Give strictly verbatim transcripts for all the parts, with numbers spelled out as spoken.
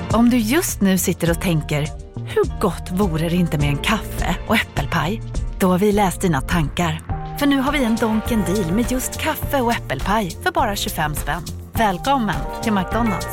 Om du just nu sitter och tänker, hur gott vore det inte med en kaffe och äppelpaj? Då har vi läst dina tankar. För nu har vi en Donken deal med just kaffe och äppelpaj för bara tjugofem spänn. Välkommen till McDonald's.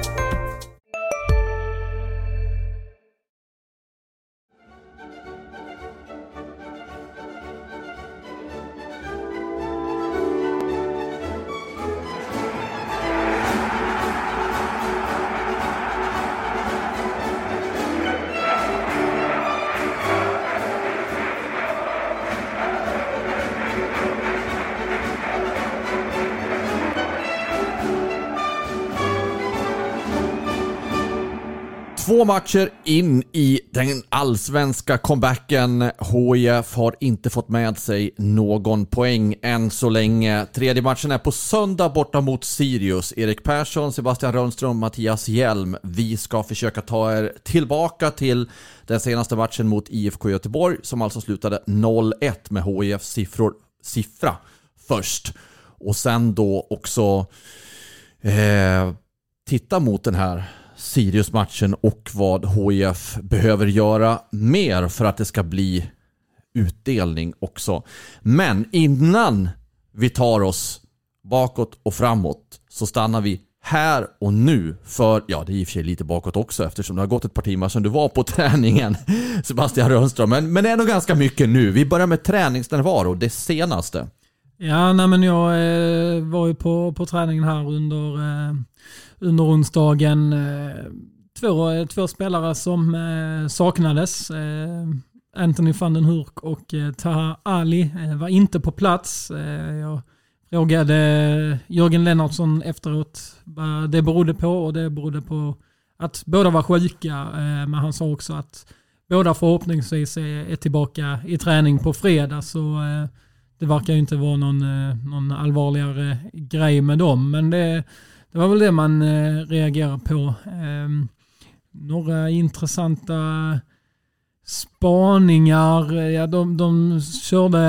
Två matcher in i den allsvenska comebacken. H I F har inte fått med sig någon poäng än så länge. Tredje matchen är på söndag borta mot Sirius. Erik Persson, Sebastian Rönnström, Mattias Hjelm. Vi ska försöka ta er tillbaka till den senaste matchen mot I F K Göteborg som alltså slutade noll ett med H I Fs siffror, siffra först. Och sen då också eh, titta mot den här Sirius-matchen och vad H I F behöver göra mer för att det ska bli utdelning också. Men innan vi tar oss bakåt och framåt så stannar vi här och nu för, ja det är i och för sig lite bakåt också eftersom det har gått ett par timmar sedan du var på träningen, Sebastian Rönnström, men, men det är nog ganska mycket nu. Vi börjar med träningsnärvaro, det senaste. Ja, nej men jag eh, var ju på, på träningen här under, eh, under onsdagen. Eh, två, två spelare som eh, saknades. Eh, Anthony van den Hurk och eh, Taha Ali eh, var inte på plats. Eh, jag frågade Jörgen Lennartsson efteråt vad det berodde på, och det berodde på att båda var sjuka. Eh, men han sa också att båda förhoppningsvis är, är tillbaka i träning på fredag, så eh, det verkar ju inte vara någon, någon allvarligare grej med dem. Men det, det var väl det man eh, reagerar på. Eh, några intressanta spaningar. Ja, de, de körde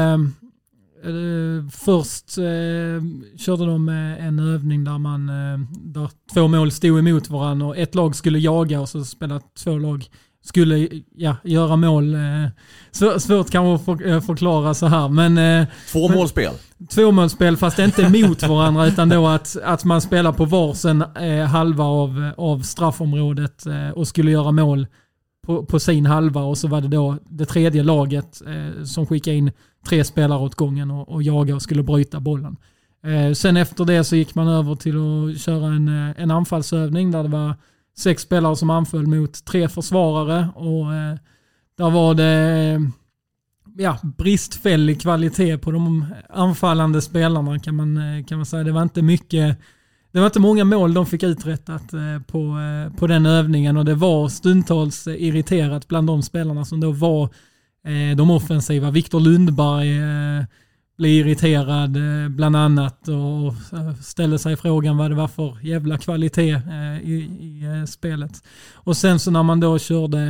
eh, först eh, körde de en övning där, man, eh, där två mål stod emot varandra och ett lag skulle jaga och så spelade två lag skulle ja, göra mål. Svår, svårt kan man för, förklara så här. Men, två målspel? Två målspel, fast inte mot varandra utan då att, att man spelar på varsin eh, halva av, av straffområdet eh, och skulle göra mål på, på sin halva, och så var det då det tredje laget eh, som skickade in tre spelare åt gången och, och jaga och skulle bryta bollen. Eh, sen efter det så gick man över till att köra en, en anfallsövning där det var sex spelare som anföll mot tre försvarare, och eh, där var det ja, bristfällig kvalitet på de anfallande spelarna, kan man, kan man säga. Det var inte mycket, det var inte många mål de fick uträttat eh, på, eh, på den övningen, och det var stundtals irriterat bland de spelarna som då var eh, de offensiva. Viktor Lundberg eh, blev irriterad eh, bland annat och ställde sig frågan vad det var för jävla kvalitet eh, i, i eh, spelet. Och sen så när man då körde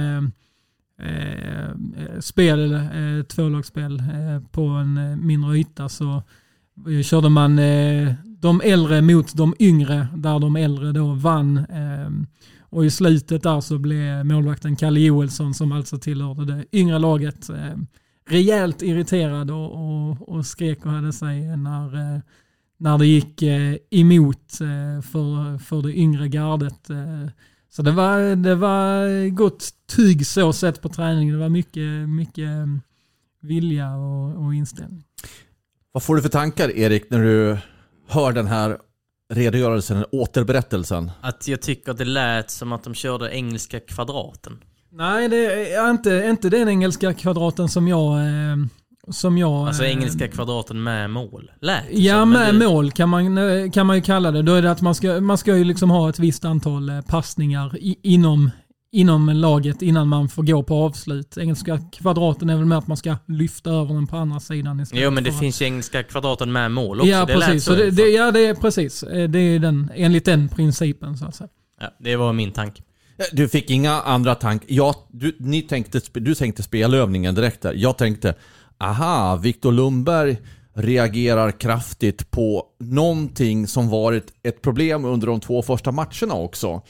eh, spel, eh, tvålagsspel eh, på en eh, mindre yta, så eh, körde man eh, de äldre mot de yngre, där de äldre då vann. Eh, och i slutet där så blev målvakten Kalle Joelsson, som alltså tillhörde det yngre laget, eh, rejält irriterad och, och, och skrek och hade sig när, när det gick emot för, för det yngre gardet. Så det var, det var gott tyg så sett på träningen. Det var mycket, mycket vilja och, och inställning. Vad får du för tankar, Erik, när du hör den här redogörelsen, återberättelsen? Att jag tycker att det lät som att de körde engelska kvadraten. Nej, det är inte, inte den engelska kvadraten som jag... Eh, som jag alltså eh, engelska kvadraten med mål. Lät ja, med det... mål kan man, kan man ju kalla det. Då är det att man ska, man ska ju liksom ha ett visst antal eh, passningar i, inom, inom laget innan man får gå på avslut. Engelska kvadraten är väl med att man ska lyfta över den på andra sidan. Jo, men det finns ju engelska kvadraten med mål också. Ja, det precis. Så det, det, ja, det är precis. Det är den, enligt den principen så att säga. Ja, det var min tanke. Du fick inga andra tankar. Ja, du, ni tänkte, du tänkte spelövningen direkt där. Jag tänkte, aha, Viktor Lundberg reagerar kraftigt på någonting som varit ett problem under de två första matcherna också.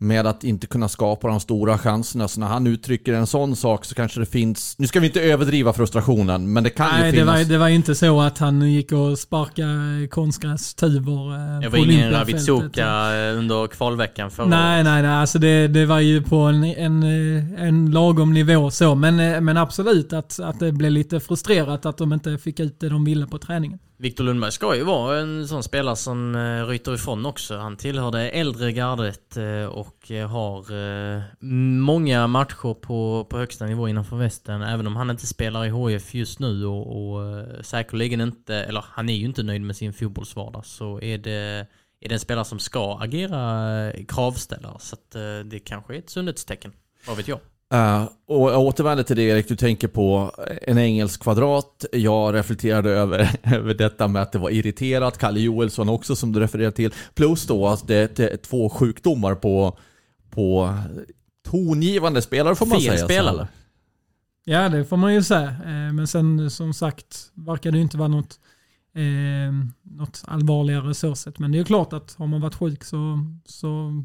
med att inte kunna skapa de stora chanserna. Så när han uttrycker en sån sak så kanske det finns... Nu ska vi inte överdriva frustrationen, men det kan Nej, ju det finnas... var, det var inte så att han gick och sparkade konstgrästuvor eh, Det på var ingen Olympiafältet. Ravitsoka under kvalveckan förra Nej, året. nej, nej. Alltså det, det var ju på en, en, en lagom nivå så. Men, men absolut att, att det blev lite frustrerat att de inte fick ut det de ville på träningen. Victor Lundberg ska ju vara en sån spelare som uh, ryter ifrån också. Han tillhör det äldre gardet uh, och uh, har uh, många matcher på, på högsta nivå innanför västen. Även om han inte spelar i H I F just nu och, och uh, säkerligen inte, eller han är ju inte nöjd med sin fotbollsvardag, så är det, är det en spelare som ska agera uh, kravställare. Så att, uh, det kanske är ett sundhetstecken. Vad vet jag? Uh, och jag återvänder till det, Erik, du tänker på en engelsk kvadrat. Jag reflekterade över, över detta med att det var irriterat. Kalle Joelsson också, som du refererade till. Plus då att det är två sjukdomar på, på tongivande spelare, får man Fel säga. spelare. Ja, det får man ju säga. Eh, men sen som sagt verkar det inte vara något, eh, något allvarligare så sett. Men det är ju klart att har man varit sjuk så... så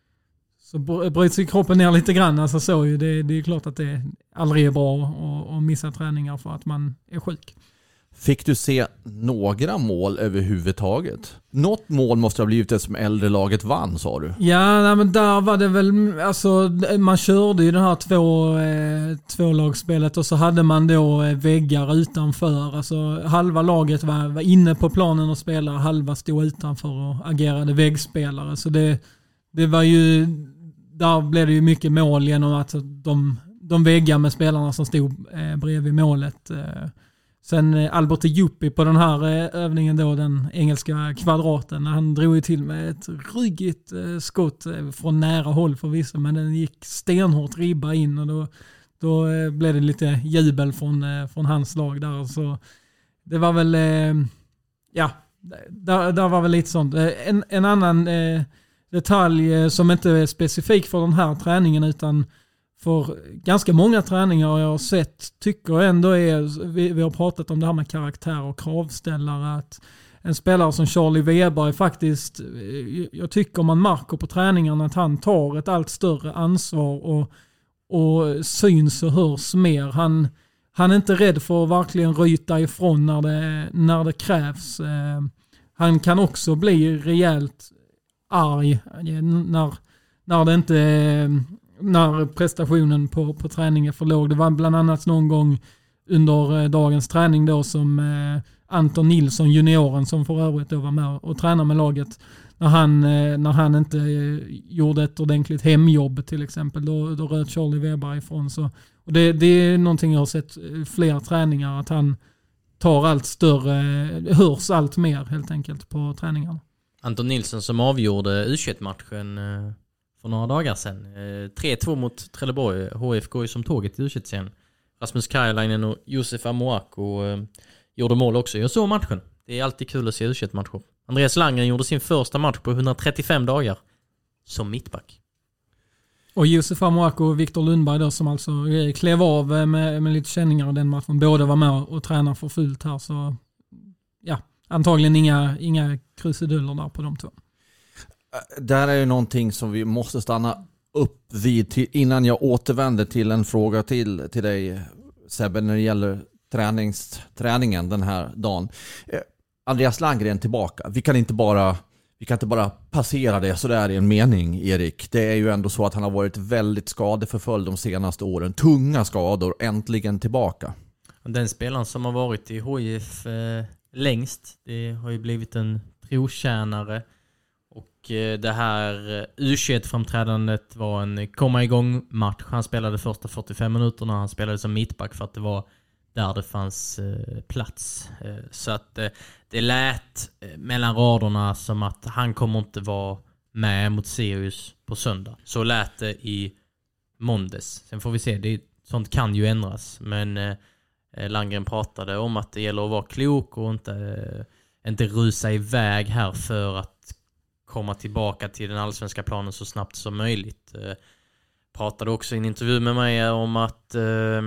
Så bryts ju kroppen ner lite grann. Alltså så, det, det är klart att det aldrig är bra att, att missa träningar för att man är sjuk. Fick du se några mål överhuvudtaget? Något mål måste ha blivit det som äldre laget vann, sa du? Ja, nej, men där var det väl... Alltså, man körde ju det här två, eh, tvålagsspelet och så hade man då eh, väggar utanför. Alltså, halva laget var, var inne på planen och spelade, halva stod utanför och agerade väggspelare. Så det, det var ju... Där blev det ju mycket mål genom att de, de väggar med spelarna som stod eh, bredvid målet. Eh. Sen eh, Albert Juppi på den här eh, övningen då, den engelska kvadraten, han drog ju till med ett ryggigt eh, skott eh, från nära håll förvisso, men den gick stenhårt ribba in och då, då eh, blev det lite jubel från, eh, från hans lag där. Så det var väl, eh, ja, där, där var väl lite sånt. Eh, en, en annan... Eh, detalj som inte är specifik för den här träningen utan för ganska många träningar jag har sett, tycker jag ändå är, vi, vi har pratat om det här med karaktär och kravställare, att en spelare som Charlie Weber faktiskt, jag tycker man märker på träningarna att han tar ett allt större ansvar och, och syns och hörs mer. Han, han är inte rädd för att verkligen ryta ifrån när det, när det krävs. Han kan också bli rejält arg när, när det inte när prestationen på, på träningen är för låg. Det var bland annat någon gång under dagens träning då som eh, Anton Nilsson, junioren, som för övrigt då var med och tränade med laget, när han, eh, när han inte eh, gjorde ett ordentligt hemjobb till exempel, då, då röt Charlie Weber ifrån. Så, och det, det är någonting jag har sett flera träningar, att han tar allt större, hörs allt mer helt enkelt på träningarna. Anton Nilsson som avgjorde U tjugoett-matchen eh, för några dagar sedan. Eh, tre två mot Trelleborg. H F går ju som tåget i U tjugoett-serien. Rasmus Kajalainen och Josef Amoako eh, gjorde mål också. Jag såg matchen. Det är alltid kul att se U tjugoett-matcher. Andreas Landgren gjorde sin första match på hundratrettiofem dagar som mittback. Och Josef Amoako och Victor Lundberg då, som alltså klev av med, med lite känningar av den matchen. Båda var med och tränade för fullt här, så ja. Antagligen inga, inga krusiduller där på de två. Där är ju någonting som vi måste stanna upp vid till, innan jag återvänder till en fråga till, till dig, Sebbe, när det gäller tränings, träningen den här dagen. Eh, Andreas Landgren tillbaka. Vi kan inte bara vi kan inte bara passera det så där i en mening, Erik. Det är ju ändå så att han har varit väldigt skadeförföljd de senaste åren. Tunga skador, äntligen tillbaka. Den spelaren som har varit i H I F eh... längst. Det har ju blivit en trotjänare och det här U tjugoett-framträdandet var en komma igång match. Han spelade första fyrtiofem minuterna, han spelade som mittback för att det var där det fanns plats. Så att det lät mellan raderna som att han kommer inte vara med mot Sirius på söndag. Så lät det i måndags. Sen får vi se, det, sånt kan ju ändras, men Landgren pratade om att det gäller att vara klok och inte, inte rusa iväg här för att komma tillbaka till den allsvenska planen så snabbt som möjligt. Eh, pratade också i en intervju med mig om att eh,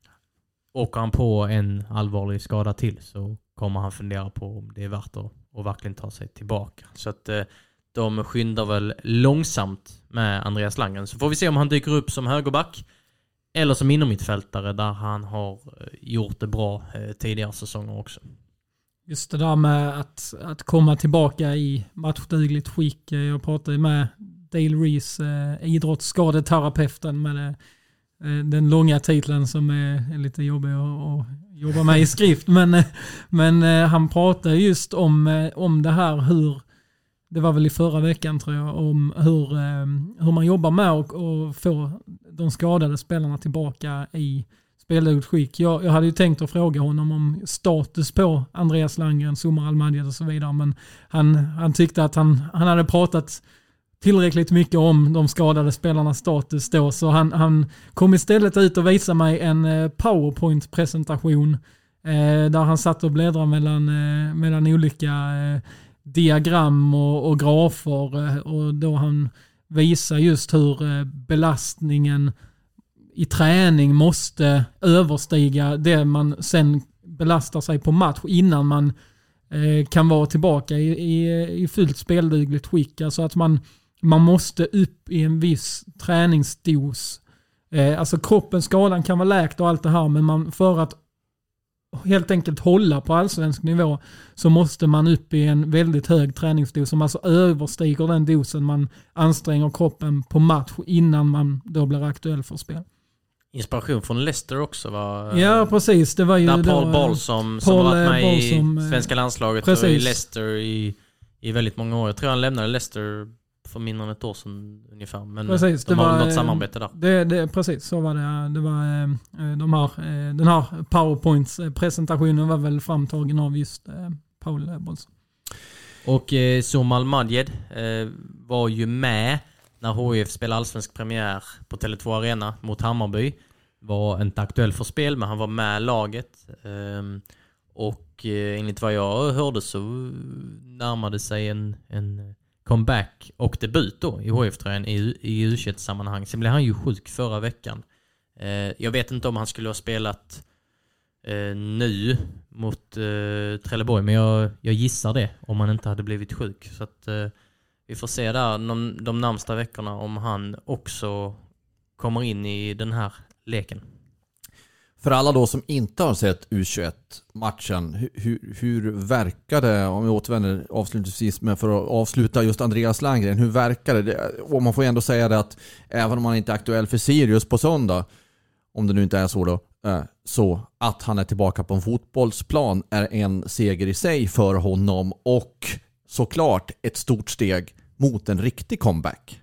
åker han på en allvarlig skada till så kommer han fundera på om det är värt att, att verkligen ta sig tillbaka. Så att eh, de skyndar väl långsamt med Andreas Landgren. Så får vi se om han dyker upp som högerback eller som innermittfältare där han har gjort det bra tidigare säsonger också. Just det där med att, att komma tillbaka i matchdugligt skick. Jag pratade med Dale Reese, eh, idrottsskadeterapeuten, med det, eh, den långa titeln som är, är lite jobbig att, att jobba med i skrift. Men, men eh, han pratade just om, eh, om det här hur, det var väl i förra veckan tror jag, om hur, eh, hur man jobbar med att och få de skadade spelarna tillbaka i spelade skick. Jag, jag hade ju tänkt att fråga honom om status på Andreas Landgren, Somar Al-Madjed och så vidare, men han, han tyckte att han, han hade pratat tillräckligt mycket om de skadade spelarnas status då, så han, han kom istället ut och visade mig en PowerPoint-presentation eh, där han satt och bläddrade mellan, eh, mellan olika eh, diagram och, och grafer eh, och då han visar just hur eh, belastningen i träning måste överstiga det man sen belastar sig på match innan man eh, kan vara tillbaka i, i, i fullt speldugligt skick. Alltså att man, man måste upp i en viss träningsdos. Eh, alltså kroppen, skadan kan vara läkt och allt det här, men man, för att helt enkelt hålla på allsvensk nivå så måste man upp i en väldigt hög träningsdos som alltså överstiger den dosen man anstränger kroppen på match innan man då blir aktuell för spel. Inspiration från Leicester också var... Ja, precis. Det var ju där Paul då, Ball som, som Paul har varit med Ball i som, svenska landslaget precis. Och i Leicester i, i väldigt många år. Jag tror han lämnade Leicester för mindre än ett år sedan ungefär. Men precis, de det har var något samarbete där. Det, det, precis, så var det. Det var, de här, den här PowerPoint-presentationen var väl framtagen av just Paul Ball. Och eh, Somar Al-Madjed eh, var ju med när H I F spelade allsvensk premiär på Tele två Arena mot Hammarby. Var inte aktuell för spel, men han var med laget. Um, och eh, enligt vad jag hörde så närmade sig en, en comeback och debut då i H I F-tröjan i, i U tjugoett-sammanhang. Sen blev han ju sjuk förra veckan. Uh, jag vet inte om han skulle ha spelat uh, nu mot uh, Trelleborg, men jag, jag gissar det om han inte hade blivit sjuk. Så att uh, vi får se där de, de närmsta veckorna om han också kommer in i den här leken. För alla då som inte har sett U tjugoett-matchen, hur, hur, hur verkar det, om vi återvänder avslutningsvis med för att avsluta just Andreas Landgren, hur verkar det? Och man får ändå säga det att även om han inte är aktuell för Sirius på söndag, om det nu inte är så då, så att han är tillbaka på en fotbollsplan är en seger i sig för honom och såklart ett stort steg mot en riktig comeback.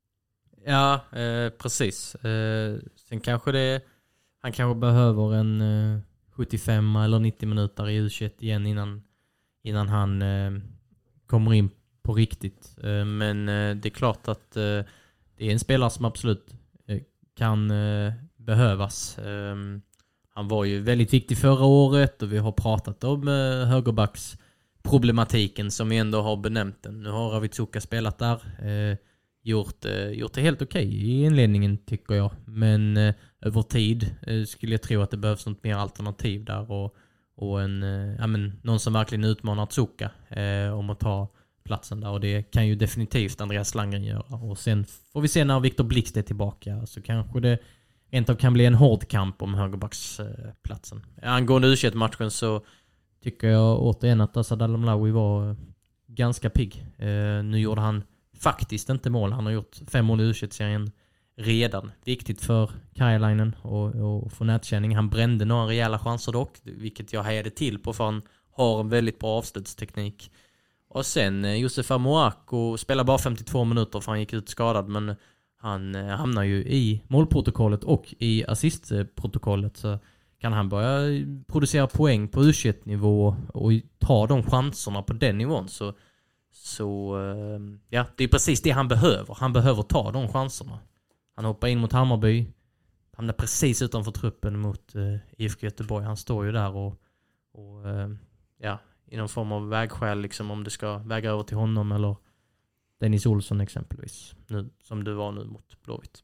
Ja, eh, precis. Eh, sen kanske det han kanske behöver en eh, sjuttiofem eller nittio minuter i U tjugoett igen innan, innan han eh, kommer in på riktigt. Eh, men eh, det är klart att eh, det är en spelare som absolut eh, kan eh, behövas. Eh, han var ju väldigt viktig förra året och vi har pratat om eh, högerbacks problematiken som vi ändå har benämnt den. Nu har Ravitsuka spelat där. Eh, Gjort, eh, gjort det helt okej okay i inledningen tycker jag. Men eh, över tid eh, skulle jag tro att det behövs något mer alternativ där. Och, och en, eh, ja, men, någon som verkligen utmanar Tsuka eh, om att ta platsen där. Och det kan ju definitivt Andreas Landgren göra. Och sen får vi se när Viktor Blixt är tillbaka. Så kanske det rent av kan bli en hård kamp om högerbacksplatsen. Eh, Angående U tjugoett-matchen så tycker jag återigen att Asad Al-Amlawi var eh, ganska pigg. Eh, nu gjorde han faktiskt inte mål. Han har gjort fem mål i U tjugoett-serien redan. Viktigt för Kajalainen och, och få nätkänning. Han brände några rejäla chanser dock, vilket jag hejade till på för han har en väldigt bra avslutsteknik. Och sen Josef Amoako spelar bara femtiotvå minuter för han gick ut skadad, men han hamnar ju i målprotokollet och i assistprotokollet, så kan han börja producera poäng på U tjugoett-nivå och ta de chanserna på den nivån så Så ja, det är precis det han behöver. Han behöver ta de chanserna. Han hoppar in mot Hammarby. Han är precis utanför truppen mot uh, I F K Göteborg. Han står ju där och, och uh, ja, i någon form av vägskäl liksom, om det ska väga över till honom eller Dennis Olsson exempelvis. Nu, som du var nu mot Blåvitt.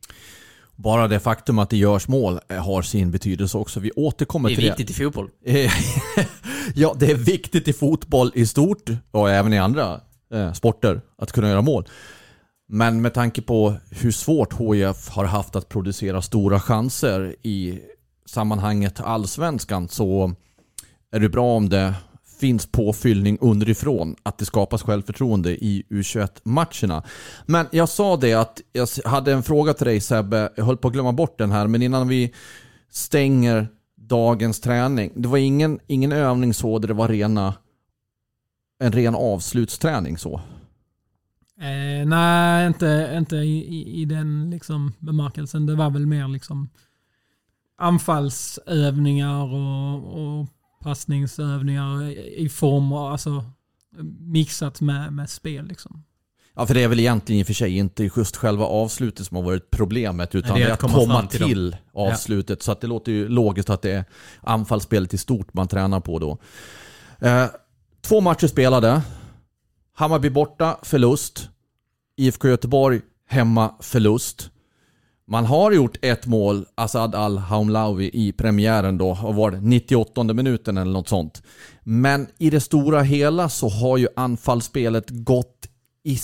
Bara det faktum att det görs mål har sin betydelse också. Vi återkommer till det. Det är viktigt i fotboll. Ja, det är viktigt i fotboll i stort och även i andra eh, sporter att kunna göra mål. Men med tanke på hur svårt H I F har haft att producera stora chanser i sammanhanget allsvenskan, så är det bra om det finns påfyllning underifrån, att det skapas självförtroende i U tjugoett-matcherna. Men jag sa det att jag hade en fråga till dig, Sebbe. Jag höll på att glömma bort den här, men innan vi stänger dagens träning. Det var ingen, ingen övning så, det var rena, en ren avslutsträning så. Eh, nej, inte, inte i, i, i den liksom bemärkelsen. Det var väl mer liksom anfallsövningar och, och passningsövningar i form av, alltså mixat med, med spel liksom. Ja, för det är väl egentligen i och för sig inte just själva avslutet som har varit problemet, utan det är det är att att komma komma till till avslutet. Ja. Så att det låter ju logiskt att det är anfallsspelet i stort man tränar på då. Eh, två matcher spelade. Hammarby borta, förlust. I F K Göteborg hemma, förlust. Man har gjort ett mål, Asad Al-Haumlawi, i premiären då, och var nittioåttonde minuten eller något sånt. Men i det stora hela så har ju anfallsspelet gått i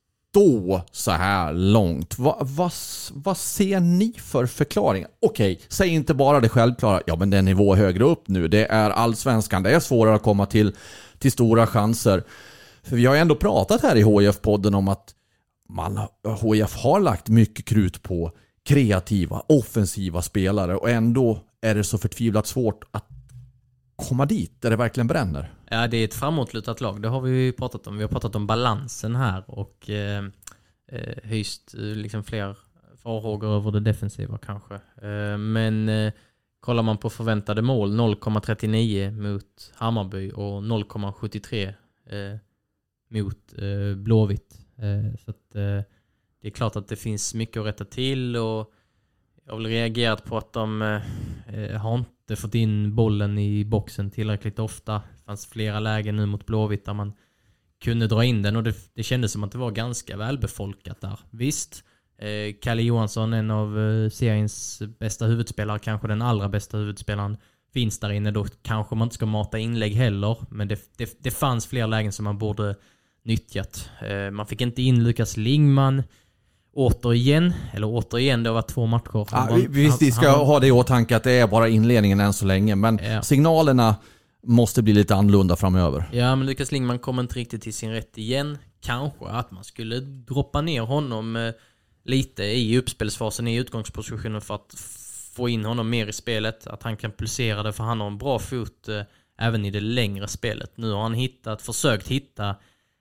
stå så här långt. Va, va, vad ser ni för förklaringar? Okej, säg inte bara det självklara. Ja, men det är nivå högre upp nu. Det är allsvenskan. Det är svårare att komma till, till stora chanser. För vi har ju ändå pratat här i H I F-podden om att man, H I F har lagt mycket krut på kreativa, offensiva spelare, och ändå är det så förtvivlat svårt att komma dit där det verkligen bränner. Ja, det är ett framåtlutat lag. Det har vi ju pratat om. Vi har pratat om balansen här och eh, hyst liksom fler farhågor över det defensiva kanske. Eh, men eh, kollar man på förväntade mål, noll komma trettionio mot Hammarby och noll komma sjuttiotre eh, mot eh, Blåvitt. Eh, så att eh, det är klart att det finns mycket att rätta till, och jag har väl reagerat på att de eh, har inte fått in bollen i boxen tillräckligt ofta. Det fanns flera lägen nu mot Blåvitt där man kunde dra in den, och det, det kändes som att det var ganska välbefolkat där. Visst, eh, Kalle Johansson, en av eh, seriens bästa huvudspelare, kanske den allra bästa huvudspelaren, finns där inne. Då kanske man inte ska mata inlägg heller, men det, det, det fanns fler lägen som man borde nyttjat. Eh, man fick inte in Lukas Lingman återigen, eller återigen, det har varit två matcher. Ja, vi, visst, vi ska han, ha det i åtanke att det är bara inledningen än så länge, men ja. Signalerna måste bli lite annorlunda framöver. Ja, men Lukas Lingman kommer inte riktigt till sin rätt igen. Kanske att man skulle droppa ner honom eh, lite i uppspelsfasen, i utgångspositionen, för att få in honom mer i spelet, att han kan pulsera det, för han har en bra fot eh, även i det längre spelet. Nu har han hittat, försökt hitta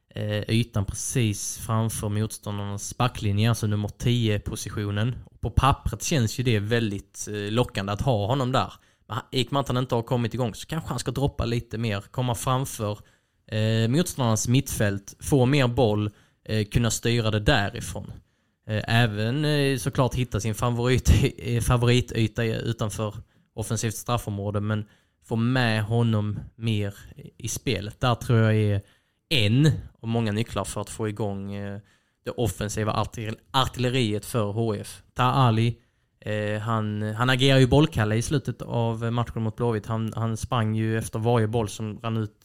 ytan precis framför motståndarnas backlinje, alltså nummer tio-positionen. På pappret känns ju det väldigt lockande att ha honom där. Men i och med att han inte har kommit igång så kanske han ska droppa lite mer, komma framför eh, motståndarnas mittfält, få mer boll, eh, kunna styra det därifrån. Eh, även eh, såklart hitta sin favorit, favorityta utanför offensivt straffområde, men få med honom mer i spelet. Där tror jag är en och många nycklar för att få igång eh, det offensiva artill- artilleriet för H F. Taha Ali, eh, han, han agerar ju bollkalle i slutet av matchen mot Blåvitt. Han, han sprang ju efter varje boll som rann ut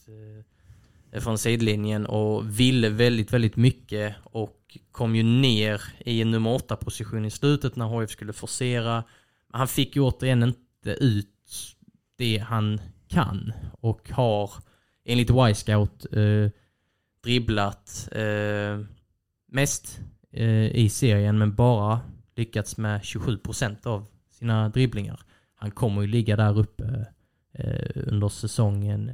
eh, från sidlinjen och ville väldigt, väldigt mycket, och kom ju ner i en nummer åtta-position i slutet när H F skulle forcera. Han fick ju återigen inte ut det han kan, och har enligt Y-Scout eh, dribblat eh, mest eh, i serien, men bara lyckats med tjugosju procent av sina dribblingar. Han kommer ju ligga där uppe eh, under säsongen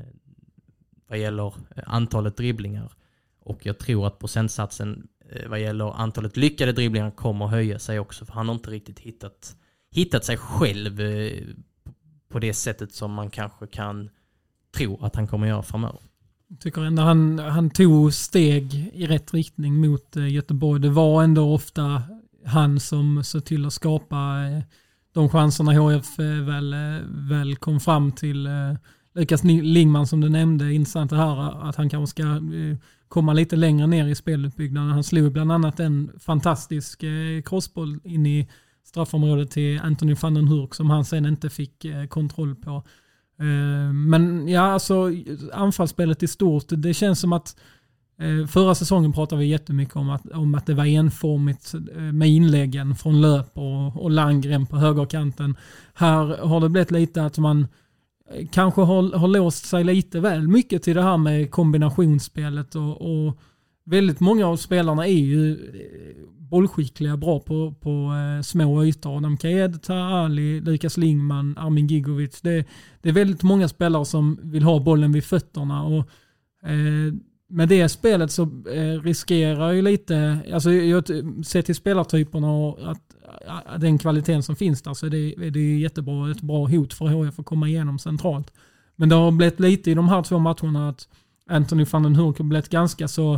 vad gäller antalet dribblingar, och jag tror att procentsatsen eh, vad gäller antalet lyckade dribblingar kommer höja sig också, för han har inte riktigt hittat, hittat sig själv eh, på det sättet som man kanske kan tro att han kommer göra framöver. Jag tycker ändå han, han tog steg i rätt riktning mot Göteborg. Det var ändå ofta han som såg till att skapa de chanserna H F väl, väl kom fram till. Lukas Lingman, som du nämnde, intressant det här att han kanske ska komma lite längre ner i speluppbyggnaden. Han slog bland annat en fantastisk crossboll in i straffområdet till Anthony van den Hurk som han sen inte fick kontroll på. Men ja, alltså anfallsspelet i stort, det känns som att Förra säsongen pratade vi jättemycket om att, om att det var enformigt med inläggen från Löp och, och Landgren på högerkanten. Här har det blivit lite att man kanske har, har låst sig lite väl mycket till det här med kombinationsspelet och, och väldigt många av spelarna är ju bollskickliga, bra på, på eh, små ytor. Adam Kaed, Taha Ali, Lukas Lingman, Armin Gigovic. Det, det är väldigt många spelare som vill ha bollen vid fötterna och eh, med det spelet så eh, riskerar ju lite, alltså jag ser till spelartyperna och att, att den kvaliteten som finns där så är det, är det jättebra, ett bra hot för H F att komma igenom centralt. Men det har blivit lite i de här två matcherna att Anthony van den Hurk har blivit ganska så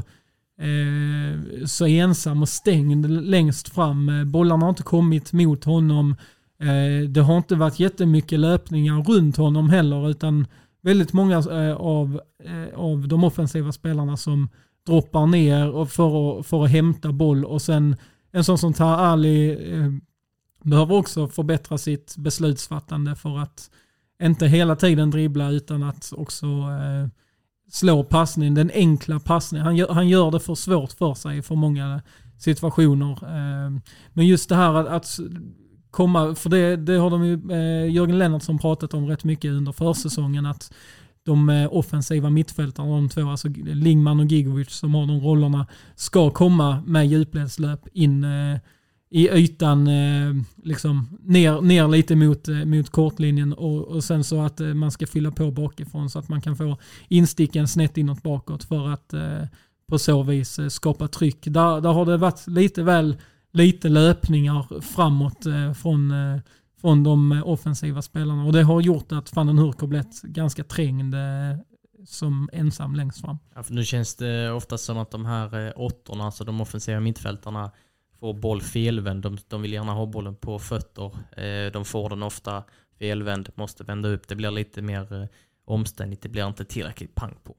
eh, så ensam och stängd längst fram. Bollarna har inte kommit mot honom. Eh, det har inte varit jättemycket löpningar runt honom heller utan väldigt många eh, av, eh, av de offensiva spelarna som droppar ner och för, att, för att hämta boll och sen en sån som Taha Ali eh, behöver också förbättra sitt beslutsfattande för att inte hela tiden dribbla utan att också eh, slå passning, den enkla passningen. Han gör, han gör det för svårt för sig för många situationer. Eh, men just det här att, att komma, för det, det har de ju eh, Jörgen Lennartsson pratat om rätt mycket under försäsongen att de eh, offensiva mittfältarna, de två, alltså Lingman och Gigovic som har de rollerna, ska komma med djupledslöp in eh, i ytan eh, liksom ner, ner lite mot, eh, mot kortlinjen och, och sen så att eh, man ska fylla på bakifrån så att man kan få insticken snett inåt bakåt för att eh, på så vis eh, skapa tryck. Där, där har det varit lite väl lite löpningar framåt eh, från, eh, från de offensiva spelarna och det har gjort att van den Hurk har blivit ganska trängd eh, som ensam längst fram. Ja, för nu känns det ofta som att de här eh, åttorna, alltså de offensiva mittfältarna får boll felvänd. De, de vill gärna ha bollen på fötter. Eh, de får den ofta felvänd, måste vända upp. Det blir lite mer eh, omständigt. Det blir inte tillräckligt pang på.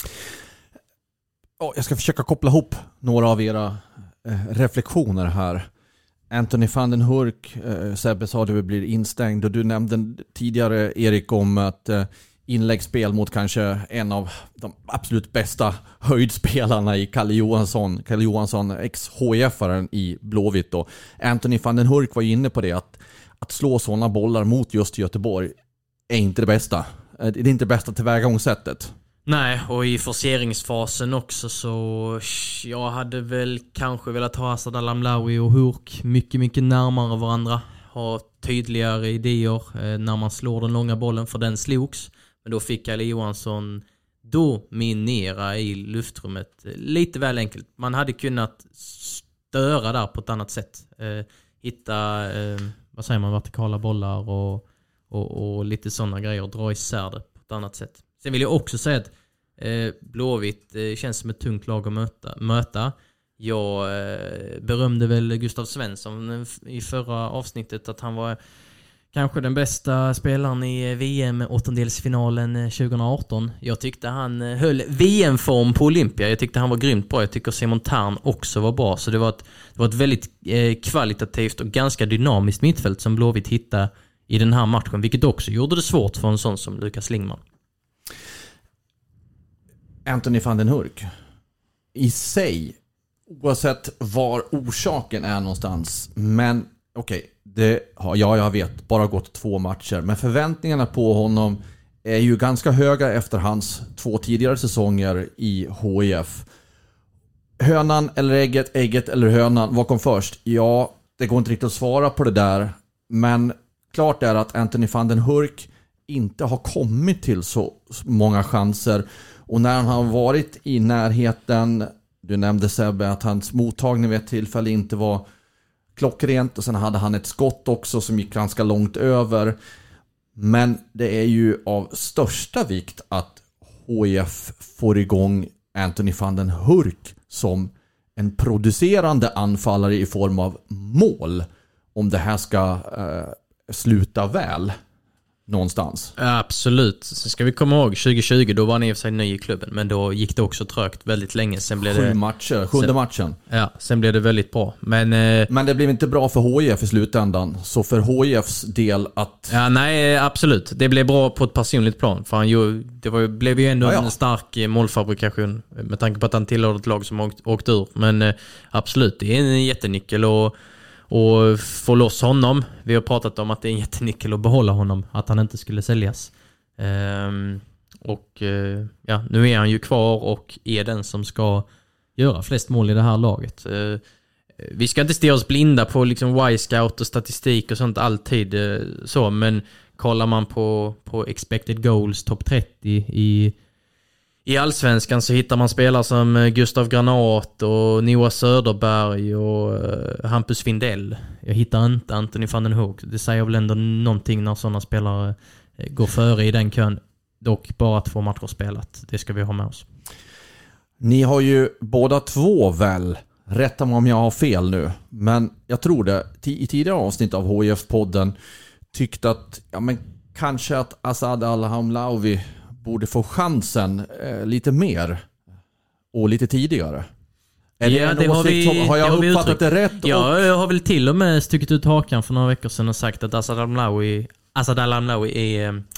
Oh, jag ska försöka koppla ihop några av era eh, reflektioner här. Anthony van den Hurk, eh, Sebbe sa du blir instängd och du nämnde tidigare Erik om att eh, inläggsspel mot kanske en av de absolut bästa höjdspelarna i Kalle Johansson, Kalle Johansson ex-H I F-aren i Blåvitt då. Anthony van den Hurk var ju inne på det att, att slå sådana bollar mot just Göteborg är inte det bästa. Det är inte det bästa tillvägagångssättet. Nej, och i forceringsfasen också så jag hade väl kanske velat ha Asad Al-Amlawi och Hurk mycket, mycket närmare varandra. Ha tydligare idéer eh, när man slår den långa bollen för den slogs. Men då fick Kalle Johansson dominera i luftrummet lite väl enkelt. Man hade kunnat störa där på ett annat sätt. Eh, hitta, eh, vad säger man, vertikala bollar och, och, och lite sådana grejer. Dra isär det på ett annat sätt. Sen vill jag också säga att eh, Blåvitt eh, känns som ett tungt lag att möta. möta. Jag eh, berömde väl Gustav Svensson i förra avsnittet att han var kanske den bästa spelaren i V M-åttondelsfinalen tjugo arton. Jag tyckte han höll V M-form på Olympia. Jag tyckte han var grymt bra. Jag tycker Simon Tern också var bra. Så det var ett, det var ett väldigt eh, kvalitativt och ganska dynamiskt mittfält som Blåvitt hittade i den här matchen. Vilket också gjorde det svårt för en sån som Lukas Lingman. Anthony van den Hurk i sig, oavsett var orsaken är någonstans, men okej, okay, det har ja, jag vet, bara gått två matcher, men förväntningarna på honom är ju ganska höga efter hans två tidigare säsonger i H I F. Hönan eller ägget, ägget eller hönan, vad kom först? Ja, det går inte riktigt att svara på det där, men klart är att Anthony van den Hurk inte har kommit till så många chanser. Och när han har varit i närheten, du nämnde Sebbe att hans mottagning vid ett tillfälle inte var klockrent och sen hade han ett skott också som gick ganska långt över. Men det är ju av största vikt att H I F får igång Anthony van den Hurk som en producerande anfallare i form av mål om det här ska eh, sluta väl. någonstans. Absolut. Så ska vi komma ihåg, tjugo tjugo då var han i och för sig ny i klubben, men då gick det också trögt väldigt länge. Sen blev Sju det, matcher, sjunde sen, matchen. Ja, sen blev det väldigt bra. Men, eh, men det blev inte bra för H I F i slutändan. Så för H I Fs del att... Ja, nej, absolut. Det blev bra på ett personligt plan. För han ju, det var, blev ju ändå ja, ja. en stark målfabrikation med tanke på att han tillhörde ett lag som åkt, åkt ur. Men eh, absolut, det är en jättenyckel och Och få loss honom. Vi har pratat om att det är en jättenyckel att behålla honom. Att han inte skulle säljas. Ehm, och eh, ja, nu är han ju kvar och är den som ska göra flest mål i det här laget. Ehm, vi ska inte stirra oss blinda på liksom Y-scout och statistik och sånt alltid eh, så. Men kollar man på, på expected goals topp trettio i I Allsvenskan så hittar man spelare som Gustav Granat och Noah Söderberg och uh, Hampus Findell. Jag hittar inte Anthony van den Hoek. Det säger väl ändå någonting när sådana spelare uh, går före i den kön. Dock bara två matcher spelat. Det ska vi ha med oss. Ni har ju båda två väl, rätta mig om jag har fel nu, men jag tror det, i tidigare avsnitt av H I F-podden tyckte att, ja men kanske att Asad Al-Hamlaoui borde få chansen eh, lite mer och lite tidigare. Är ja, det det har, vi, som, har jag det har uppfattat det rätt? Ja, och... jag har väl till och med stycket ut hakan för några veckor sedan och sagt att Asad Al-Hamlaoui Asad Al-Hamlaoui är eh,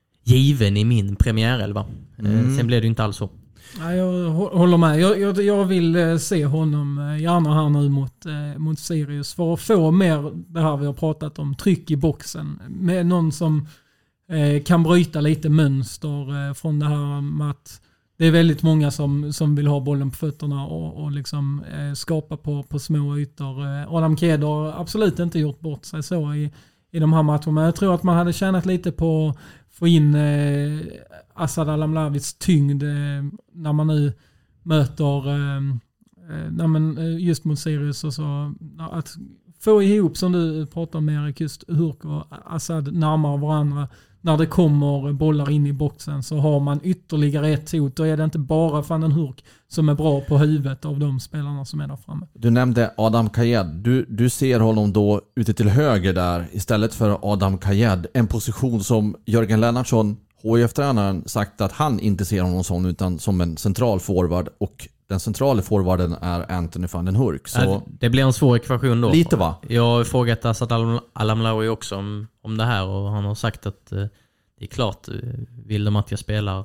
given i min premiärelva. Mm. Eh, sen blev det ju inte alls så. Ja, jag håller med. Jag, jag, jag vill se honom gärna här nu mot, eh, mot Sirius för att få mer det här vi har pratat om, tryck i boxen. Med någon som eh, kan bryta lite mönster eh, från det här med att det är väldigt många som, som vill ha bollen på fötterna och, och liksom eh, skapa på, på små ytor. Eh, Adam Ked har absolut inte gjort bort sig så i, i de här matcherna. Jag tror att man hade tjänat lite på att få in eh, Asad Al-Hamlaouis tyngd eh, när man nu möter eh, när man, just mot Sirius och så. Att få ihop, som du pratar med Erik, just Hurk och Asad närmare varandra. När det kommer bollar in i boxen så har man ytterligare ett hot. Då är det inte bara Van den Hurk som är bra på huvudet av de spelarna som är där framme. Du nämnde Adam Kayed. Du, du ser honom då ute till höger där istället för Adam Kayed. En position som Jörgen Lennartsson, H I F-tränaren, sagt att han inte ser honom som utan som en central forward, och den centrala forwarden är Anthony van den Hurk. Så ja, det blir en svår ekvation då. Lite va? Jag har frågat Asad Al-Hamlaoui också om, om det här och han har sagt att eh, det är klart, vill de att jag spelar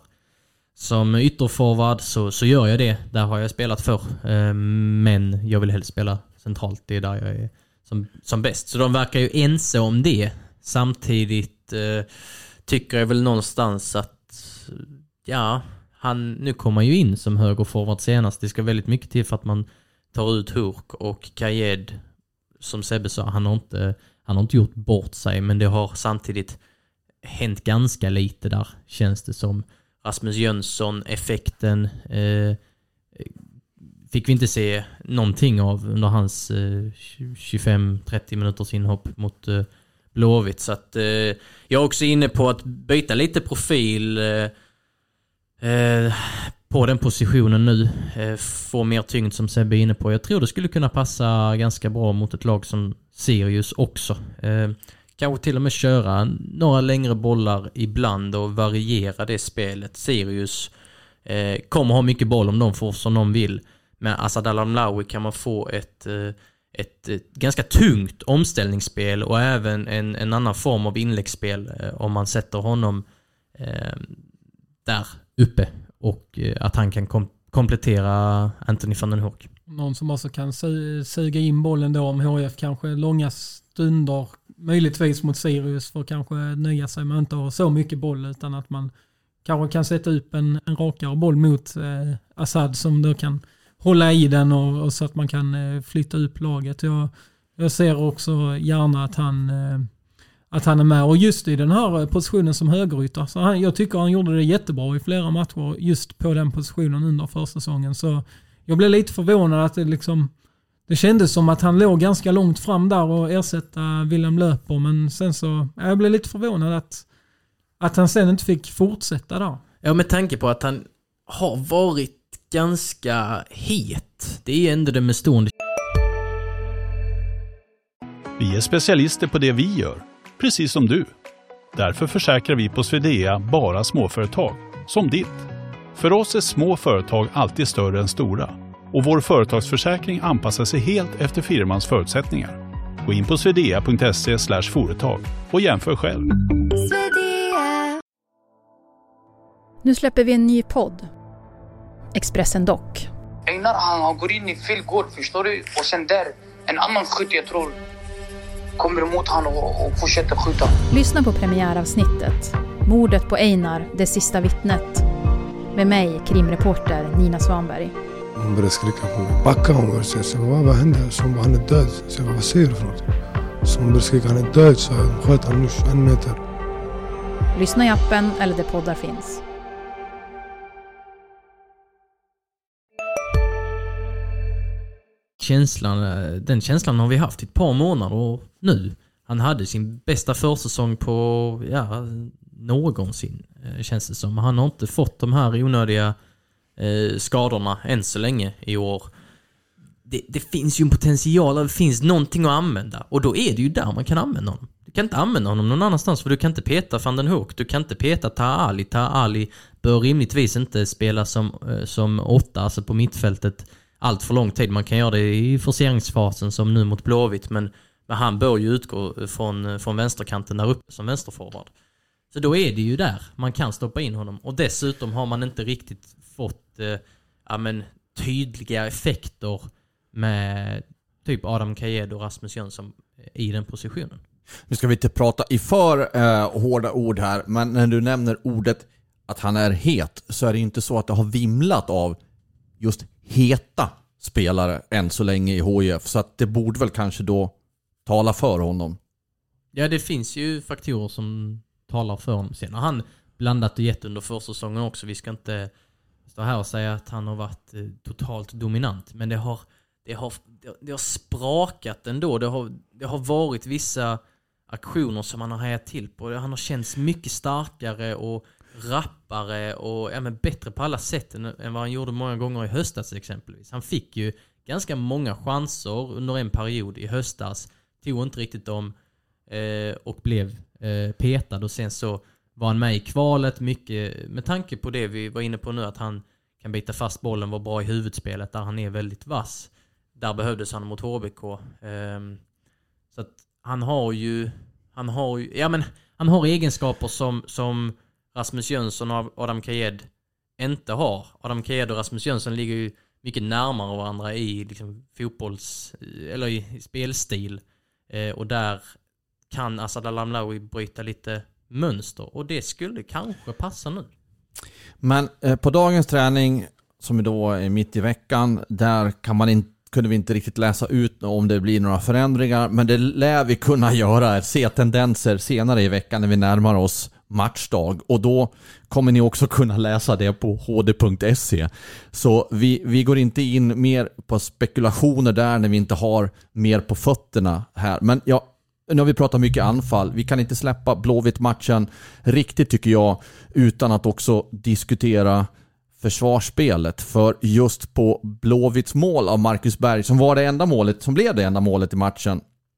som ytterforward så, så gör jag det. Där har jag spelat förr. Eh, men jag vill helst spela centralt. Det är där jag är som, som bäst. Så de verkar ju ense om det. Samtidigt eh, tycker jag väl någonstans att ja, han, nu kommer han ju in som högerforward senast. Det ska väldigt mycket till för att man tar ut Hurk och Kayed, som Sebbe sa, han har inte, han har inte gjort bort sig, men det har samtidigt hänt ganska lite där, känns det som. Rasmus Jönsson-effekten eh, fick vi inte se någonting av under hans eh, tjugofem trettio minuters inhopp mot eh, Blåvitt. Så att, eh, jag är också inne på att byta lite profil eh, eh, på den positionen nu. Eh, få mer tyngd som Sebbe är inne på. Jag tror det skulle kunna passa ganska bra mot ett lag som Sirius också. Eh, kanske till och med köra några längre bollar ibland och variera det spelet. Sirius eh, kommer ha mycket boll om de får som de vill. Med Asad Al-Hamlaoui kan man få ett... Eh, Ett, ett ganska tungt omställningsspel och även en, en annan form av inläggsspel eh, om man sätter honom eh, där uppe och eh, att han kan kom- komplettera Anthony van den Hurk. Någon som också kan su- suga in bollen då om H I F kanske långa stunder möjligtvis mot Sirius för kanske nöja sig med att inte ha så mycket boll utan att man kanske kan sätta upp en, en rakare boll mot eh, Asad som då kan hålla i den och, och så att man kan eh, flytta upp laget. Jag, jag ser också gärna att han, eh, att han är med. Och just i den här positionen som högerytter. Så han, jag tycker han gjorde det jättebra i flera matcher just på den positionen under försäsongen. Så jag blev lite förvånad att det liksom det kändes som att han låg ganska långt fram där och ersätta Willem Löper. Men sen så jag blev lite förvånad att, att han sen inte fick fortsätta där. Ja, med tanke på att han har varit ganska het. Det är ändå det med stående. Vi är specialister på det vi gör, precis som du. Därför försäkrar vi på Swedea bara småföretag, som ditt. För oss är små företag alltid större än stora. Och vår företagsförsäkring anpassar sig helt efter firmans förutsättningar. Gå in på swedea punkt se slash företag och jämför själv. Nu släpper vi en ny podd. Expressen Dock. Einar han går in i fel gård, förstår du? Och sen där, en annan skytt jag tror kommer emot han och, och fortsätter skjuta. Lyssna på premiäravsnittet. Mordet på Einar, det sista vittnet. Med mig, krimreporter Nina Svanberg. Hon började skrika på mig. Backa hon var så jag sa, vad, vad hände? Så hon bara, han är död. Så jag bara, vad säger du för något? Så hon började skrika, han är död. Så jag sköt han nu en meter. Lyssna i appen eller där poddar finns. Känslan, den känslan har vi haft i ett par månader och nu. Han hade sin bästa försäsong på, ja, någonsin, känns det som. Han har inte fått de här onödiga eh, skadorna än så länge i år. Det, det finns ju en potential, det finns någonting att använda. Och då är det ju där man kan använda honom. Du kan inte använda honom någon annanstans, för du kan inte peta Van den Hoek. Du kan inte peta Taha Ali. Taha Ali bör rimligtvis inte spela som, som åtta, alltså på mittfältet, allt för lång tid. Man kan göra det i forceringsfasen som nu mot Blåvitt, men, men han bör ju utgå från, från vänsterkanten där uppe som vänsterforward. Så då är det ju där man kan stoppa in honom. Och dessutom har man inte riktigt fått eh, ja, men, tydliga effekter med typ Adam Kajed och Rasmus Jönsson i den positionen. Nu ska vi inte prata i för eh, hårda ord här, men när du nämner ordet att han är het, så är det inte så att det har vimlat av just heta spelare än så länge i H I F, så att det borde väl kanske då tala för honom. Ja, det finns ju faktorer som talar för honom. Sen har han blandat och gett under försäsongen också. Vi ska inte stå här och säga att han har varit eh, totalt dominant, men det har, det har, det har sprakat ändå. Det har, det har varit vissa aktioner som han har hejat till på. Han har känts mycket starkare och rappare och ja, men bättre på alla sätt än, än vad han gjorde många gånger i höstas exempelvis. Han fick ju ganska många chanser under en period i höstas, tog inte riktigt dem eh, och blev eh, petad, och sen så var han med i kvalet mycket med tanke på det vi var inne på nu, att han kan bita fast bollen, var bra i huvudspelet där han är väldigt vass. Där behövdes han mot H B K. Eh, så att han har ju han har ju, ja men han har egenskaper som, som Rasmus Jönsson och Adam Kajed inte har. Adam Kajed och Rasmus Jönsson ligger ju mycket närmare varandra i liksom fotbolls eller i, i spelstil. Eh, och där kan Asad Al-Amlawi bryta lite mönster, och det skulle kanske passa nu. Men eh, på dagens träning, som då är mitt i veckan, där kan man inte kunde vi inte riktigt läsa ut om det blir några förändringar, men det lär vi kunna göra, se tendenser senare i veckan när vi närmar oss matchdag, och då kommer ni också kunna läsa det på h d punkt se. Så vi, vi går inte in mer på spekulationer där när vi inte har mer på fötterna här. Men ja, nu har vi pratat mycket anfall. Vi kan inte släppa Blåvitt-matchen riktigt, tycker jag, utan att också diskutera försvarsspelet. För just på Blåvitts mål av Marcus Berg, som var det enda målet, som blev det enda målet i matchen,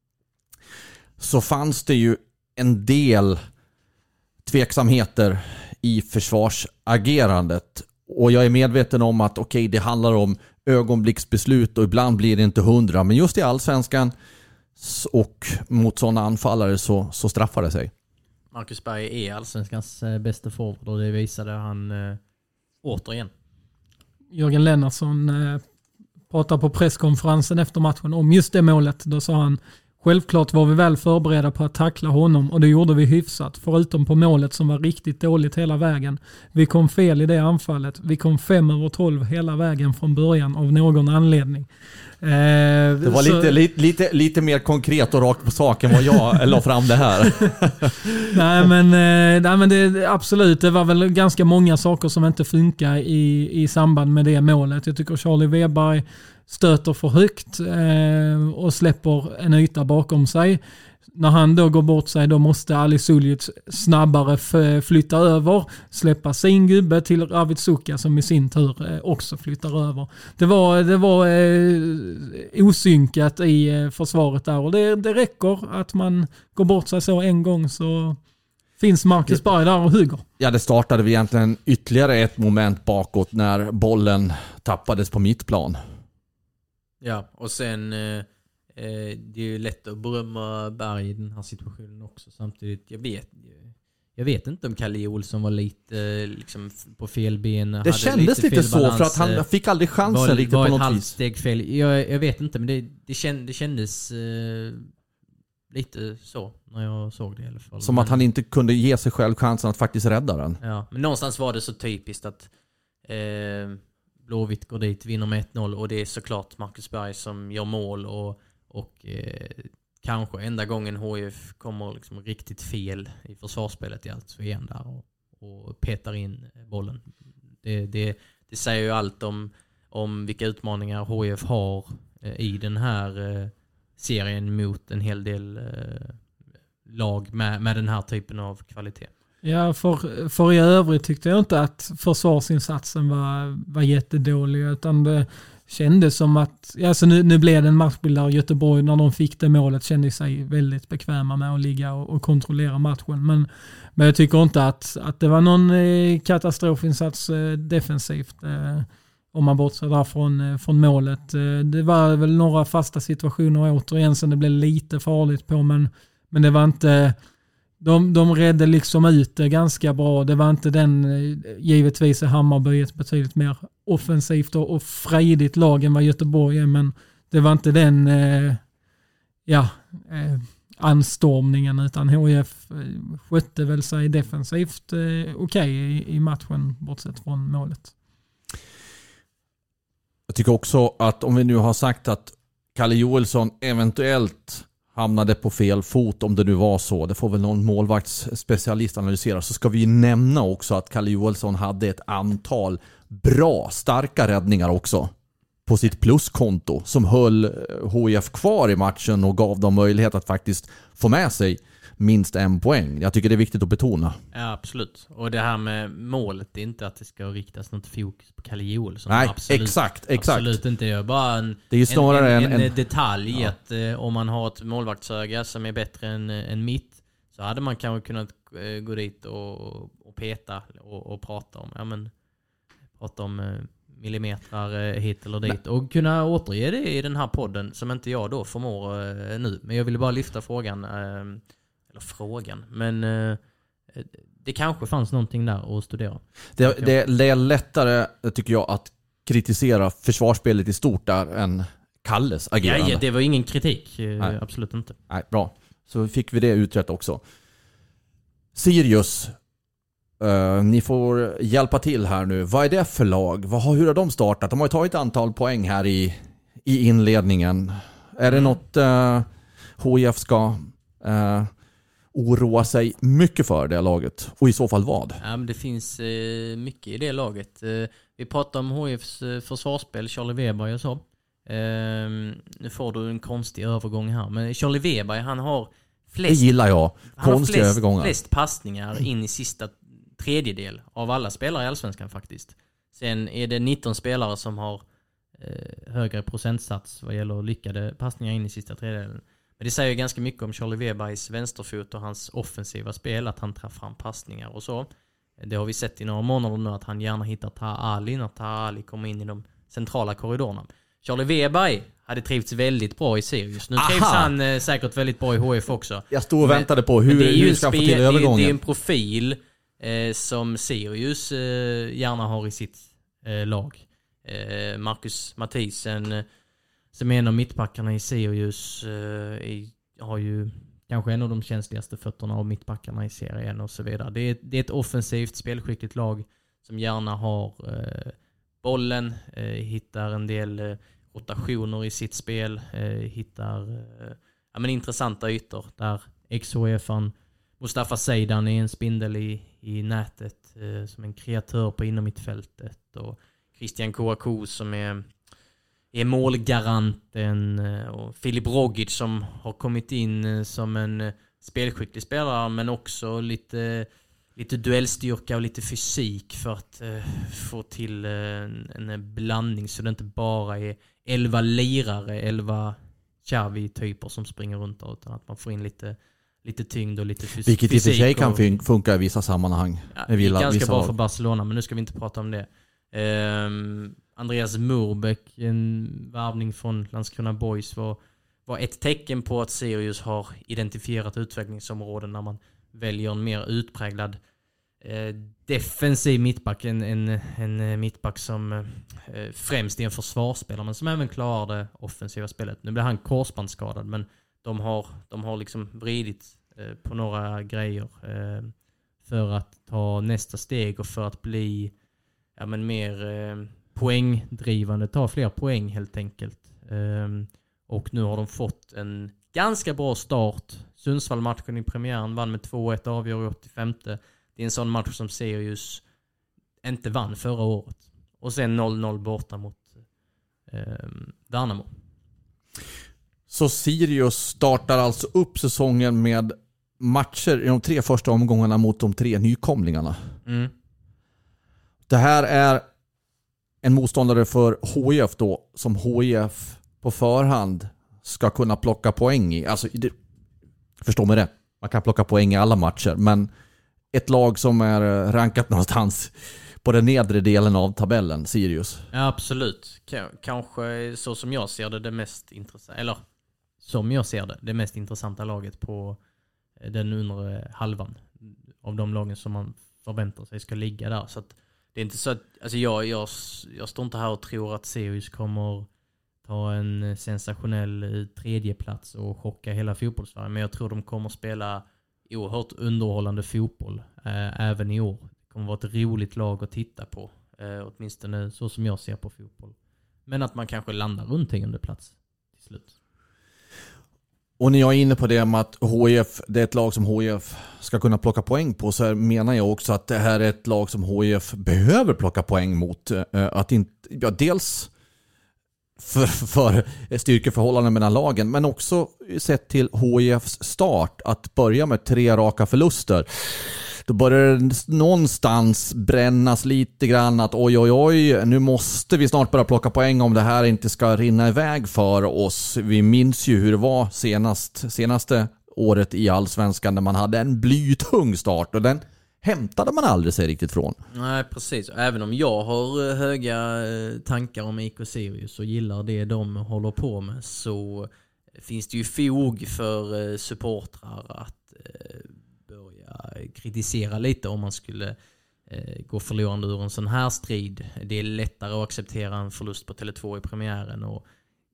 så fanns det ju en del tveksamheter i försvarsagerandet. Och jag är medveten om att okej, okay, det handlar om ögonblicksbeslut och ibland blir det inte hundra, men just i Allsvenskan och mot sådana anfallare så, så straffar det sig. Marcus Berg är Allsvenskans bästa forward, och det visade han äh, återigen. Jörgen Lennartsson äh, pratade på presskonferensen efter matchen om just det målet. Då sa han: självklart var vi väl förberedda på att tackla honom, och det gjorde vi hyfsat, förutom på målet som var riktigt dåligt hela vägen. Vi kom fel i det anfallet. Vi kom fem över tolv hela vägen från början av någon anledning. Eh, det var så... lite, lite, lite, lite mer konkret och rakt på saken vad jag la fram det här. nej, men, eh, nej men det, absolut, det var väl ganska många saker som inte funkar i, i samband med det målet. Jag tycker Charlie Weberg stöter för högt eh, och släpper en yta bakom sig. När han då går bort sig, då måste Ali Suljic snabbare f- flytta över, släppa sin gubbe till Ravid Suka, som i sin tur eh, också flyttar över. Det var, det var eh, osynkat i eh, försvaret där, och det, det räcker att man går bort sig så en gång, så finns Marcus Berg där och hugger. Ja, det startade vi egentligen ytterligare ett moment bakåt när bollen tappades på mittplan. Ja, och sen eh, det är ju lätt att berömma Berg i den här situationen också. Samtidigt, jag vet jag vet inte om Kalle Olsson var lite liksom, på fel ben. Det kändes lite, lite så, för att han fick aldrig chansen var, riktigt var på något vis. Steg fel. Jag, jag vet inte, men det, det, känd, det kändes eh, lite så när jag såg det i alla fall. Som men, att han inte kunde ge sig själv chansen att faktiskt rädda den. Ja, men någonstans var det så typiskt att eh, Blåvitt går dit, vinner med ett noll, och det är såklart Marcus Berg som gör mål och, och eh, kanske enda gången H I F kommer liksom riktigt fel i försvarsspelet, alltså igen där och, och petar in bollen. Det, det, det säger ju allt om, om vilka utmaningar H I F har eh, i den här eh, serien mot en hel del eh, lag med, med den här typen av kvalitet. Ja, för, för i övrigt tyckte jag inte att försvarsinsatsen var, var jättedålig, utan det kändes som att, alltså nu, nu blev det en matchbild där Göteborg, när de fick det målet, kände sig väldigt bekväma med att ligga och, och kontrollera matchen. Men, men jag tycker inte att, att det var någon eh, katastrofinsats eh, defensivt, eh, om man bortser där från, eh, från målet. Eh, det var väl några fasta situationer återigen som det blev lite farligt på, men, men det var inte... De, de redde liksom ut det ganska bra. Det var inte den, givetvis är Hammarby ett betydligt mer offensivt och, och frejdigt lag än vad Göteborg är, men det var inte den eh, ja, eh, anstormningen, utan H I F eh, skötte väl sig defensivt eh, okej okay i, i matchen, bortsett från målet. Jag tycker också att om vi nu har sagt att Kalle Joelsson eventuellt hamnade på fel fot, om det nu var så, det får väl någon målvaktsspecialist analysera, så ska vi nämna också att Kalle Joelsson hade ett antal bra, starka räddningar också på sitt pluskonto som höll H I F kvar i matchen och gav dem möjlighet att faktiskt få med sig minst en poäng. Jag tycker det är viktigt att betona. Ja, absolut. Och det här med målet, det är inte att det ska riktas något fokus på Kalle Joelsson. Nej, absolut, exakt, exakt. Absolut inte. Det är bara en, det är ju snarare en, en, en, en detalj ja. att eh, om man har ett målvaktsöga som är bättre än, än mitt, så hade man kanske kunnat eh, gå dit och, och peta och, och prata om, ja, men, prata om eh, millimeter eh, hit eller dit. Nej. Och kunna återge det i den här podden, som inte jag då förmår eh, nu. Men jag ville bara lyfta frågan... Eh, frågan, men eh, det kanske fanns någonting där att studera. Det, det, det är lättare, tycker jag, att kritisera försvarsspelet i stort där än Kalles agerande. Ja, det var ingen kritik, eh, absolut inte. Nej, bra. Så fick vi det utrett också. Sirius, uh, ni får hjälpa till här nu. Vad är det för lag? Vad har, hur har de startat? De har ju tagit ett antal poäng här i, i inledningen. Är det något uh, H I F ska... Uh, oroa sig mycket för det laget, och i så fall vad? Ja, men det finns eh, mycket i det laget. Eh, vi pratar om H I Fs eh, försvarsspel, Charlie Weber och så. Eh, nu får du en konstig övergång här, men Charlie Weber, han har flest, det gillar jag. Konstiga flest, övergångar. flest passningar in i sista tredjedel av alla spelare i Allsvenskan faktiskt. Sen är det nitton spelare som har eh, högre procentsats vad gäller lyckade passningar in i sista tredjedelen. Men det säger ju ganska mycket om Charlie Webergs vänsterfot och hans offensiva spel, att han tar fram passningar och så. Det har vi sett i några månader nu, att han gärna hittar Taha Ali när Taha Ali kommer in i de centrala korridorerna. Charlie Weber hade trivts väldigt bra i Sirius. Nu trivs han eh, säkert väldigt bra i H F också. Jag stod och väntade på hur, hur ska få till övergången. Det är en profil eh, som Sirius eh, gärna har i sitt eh, lag. Eh, Marcus Mathisen, eh, som är en av mittbackarna i Sirius, eh, är, har ju kanske en av de känsligaste fötterna av mittbackarna i serien och så vidare. Det är, det är ett offensivt, spelskickligt lag som gärna har eh, bollen, eh, hittar en del eh, rotationer i sitt spel, eh, hittar eh, ja, men intressanta ytor där X H F-an Mustafa Seidan är en spindel i, i nätet, eh, som en kreatör på inommittfältet, och Christian Kouakou som är är målgaranten, och Filip Rogic som har kommit in som en spelskicklig spelare, men också lite, lite duellstyrka och lite fysik för att uh, få till en, en blandning, så det inte bara är elva lirare, elva Xavi-typer som springer runt, utan att man får in lite, lite tyngd och lite fys- Vilket i och för sig kan och, funka i vissa sammanhang. Ja, det är vissa, ganska vissa bra lag. för Barcelona, men nu ska vi inte prata om det. Um, Andreas Murbeck, en värvning från Landskrona Boys, var, var ett tecken på att Sirius har identifierat utvecklingsområden när man väljer en mer utpräglad eh, defensiv mittback. En, en, en mittback som eh, främst är en försvarsspelare, men som även klarar det offensiva spelet. Nu blir han korsbandsskadad, men de har, de har liksom vridit eh, på några grejer eh, för att ta nästa steg och för att bli ja, men mer eh, poängdrivande, ta fler poäng helt enkelt. Eh, och nu har de fått en ganska bra start. Sundsvall-matchen i premiären vann med två ett, avgör i åttiofem. Det är en sån match som Sirius inte vann förra året. Och sen noll noll borta mot eh, Värnamo. Så Sirius startar alltså upp säsongen med matcher i de tre första omgångarna mot de tre nykomlingarna. Mm. Det här är en motståndare för H I F då, som H I F på förhand ska kunna plocka poäng i. Alltså, det, förstå mig rätt, man kan plocka poäng i alla matcher, men ett lag som är rankat någonstans på den nedre delen av tabellen, Sirius. Ja, absolut. K- kanske så som jag ser det, det mest intressanta, eller som jag ser det, det mest intressanta laget på den undre halvan av de lagen som man förväntar sig ska ligga där. Så att det är inte så att, alltså jag, jag, jag står inte här och tror att Sirius kommer ta en sensationell tredje plats och chocka hela fotbollssverige, men jag tror de kommer spela oerhört underhållande fotboll eh, även i år. Det kommer vara ett roligt lag att titta på, eh, åtminstone så som jag ser på fotboll. Men att man kanske landar runt tionde plats till slut. Och när jag är inne på det med att H I F, det är ett lag som H I F ska kunna plocka poäng på, så menar jag också att det här är ett lag som H I F behöver plocka poäng mot. Att inte, ja, dels för, för styrkeförhållanden mellan lagen, men också sett till H I Fs start att börja med tre raka förluster. Då börjar det någonstans brännas lite grann att oj oj oj, nu måste vi snart börja plocka poäng om det här inte ska rinna iväg för oss. Vi minns ju hur det var senast, senaste året i Allsvenskan när man hade en blytung start och den hämtade man aldrig sig riktigt från. Nej, precis. Även om jag har höga tankar om I K Sirius och gillar det de håller på med, så finns det ju fog för supportrar att börja kritisera lite om man skulle gå förlorande ur en sån här strid. Det är lättare att acceptera en förlust på Tele två i premiären, och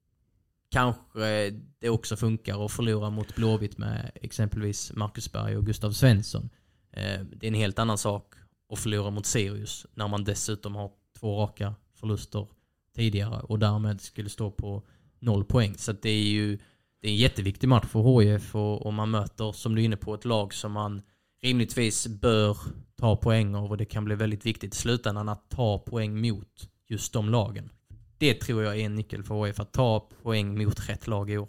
kanske det också funkar att förlora mot Blåvitt med exempelvis Marcus Berg och Gustav Svensson. Det är en helt annan sak att förlora mot Sirius när man dessutom har två raka förluster tidigare och därmed skulle stå på noll poäng. Så det är ju det är en jätteviktig match för H I F, och, och man möter, som du är inne på, ett lag som man rimligtvis bör ta poäng av, och det kan bli väldigt viktigt i slutändan att ta poäng mot just de lagen. Det tror jag är en nyckel för H I F, att ta poäng mot rätt lag i år.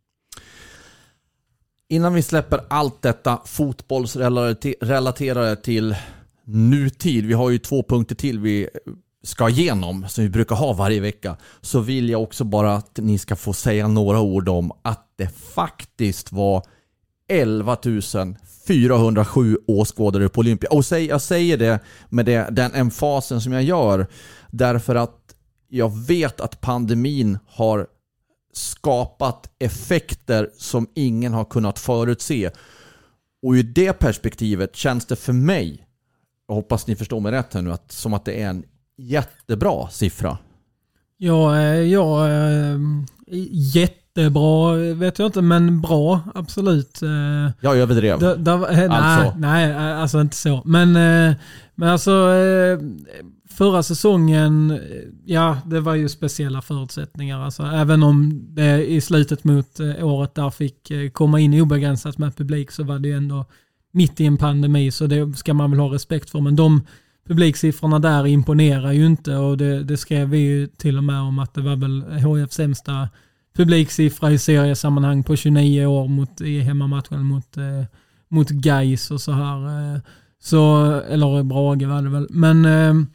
Innan vi släpper allt detta fotbollsrelaterade till nutid, vi har ju två punkter till vi ska igenom som vi brukar ha varje vecka, så vill jag också bara att ni ska få säga några ord om att det faktiskt var elva tusen fyrahundrasju åskådare på Olympia. Och jag säger det med det, den emfasen som jag gör, därför att jag vet att pandemin har skapat effekter som ingen har kunnat förutse. Och i det perspektivet känns det för mig, jag hoppas ni förstår mig rätt här nu, att, som att det är en jättebra siffra. Ja, ja jättebra vet jag inte, men bra, absolut. Jag överdrev. Da, da, nej, alltså. nej, alltså inte så. Men, men alltså förra säsongen, ja, det var ju speciella förutsättningar. Alltså, även om det i slutet mot året där fick komma in obegränsat med publik, så var det ju ändå mitt i en pandemi, så det ska man väl ha respekt för. Men de publiksiffrorna där imponerar ju inte, och det, det skrev vi ju till och med om att det var väl H I Fs sämsta publiksiffra i seriesammanhang på tjugonio år mot, i hemmamatchen mot, eh, mot Gais och så här. Eh, så, eller Brage var det väl. Men, eh,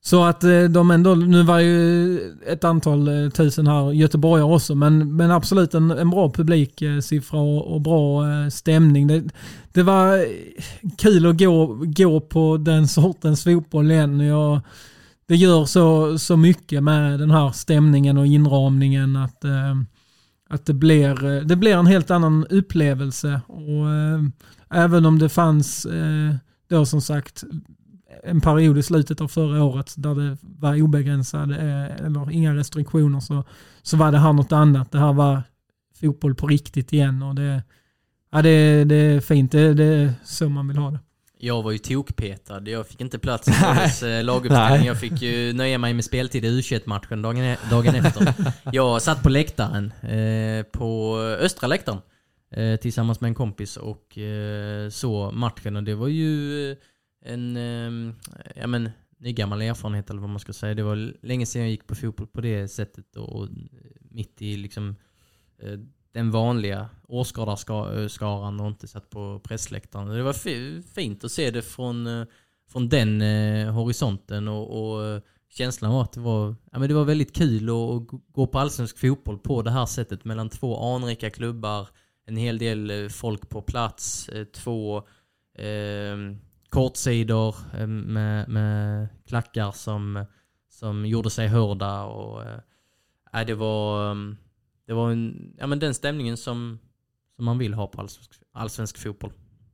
Så att de ändå, nu var ju ett antal tusen här göteborgare också, men, men absolut en, en bra publiksiffra och, och bra stämning. Det, det var kul att gå, gå på den sortens fotboll igen. Jag, det gör så, så mycket med den här stämningen och inramningen att, att det, blir, det blir en helt annan upplevelse. Och även om det fanns då som sagt en period i slutet av förra året där det var obegränsade eller inga restriktioner, så, så var det här något annat. Det här var fotboll på riktigt igen, och det, ja, det, det är fint. Det, det är så man vill ha det. Jag var ju tokpetad. Jag fick inte plats i deras laguppställning. Jag fick ju nöja mig med speltid i U tjugoett-matchen dagen, dagen efter. Jag satt på läktaren, eh, på östra läktaren, eh, tillsammans med en kompis och eh, så matchen. Och det var ju en eh, ja, men, ny gammal erfarenhet, eller vad man ska säga. Det var länge sedan jag gick på fotboll på det sättet, och, och mitt i liksom eh, den vanliga åskådarskaran och inte satt på pressläktaren. Det var f- fint att se det från, från den eh, horisonten, och, och känslan var att det var, ja, men det var väldigt kul att gå på allsvensk fotboll på det här sättet, mellan två anrika klubbar, en hel del folk på plats, två eh, kortsidor med, med klackar som, som gjorde sig hörda, och eh, det var det var en, ja, men den stämningen som, som man vill ha på allsvensk, allsvensk fotboll.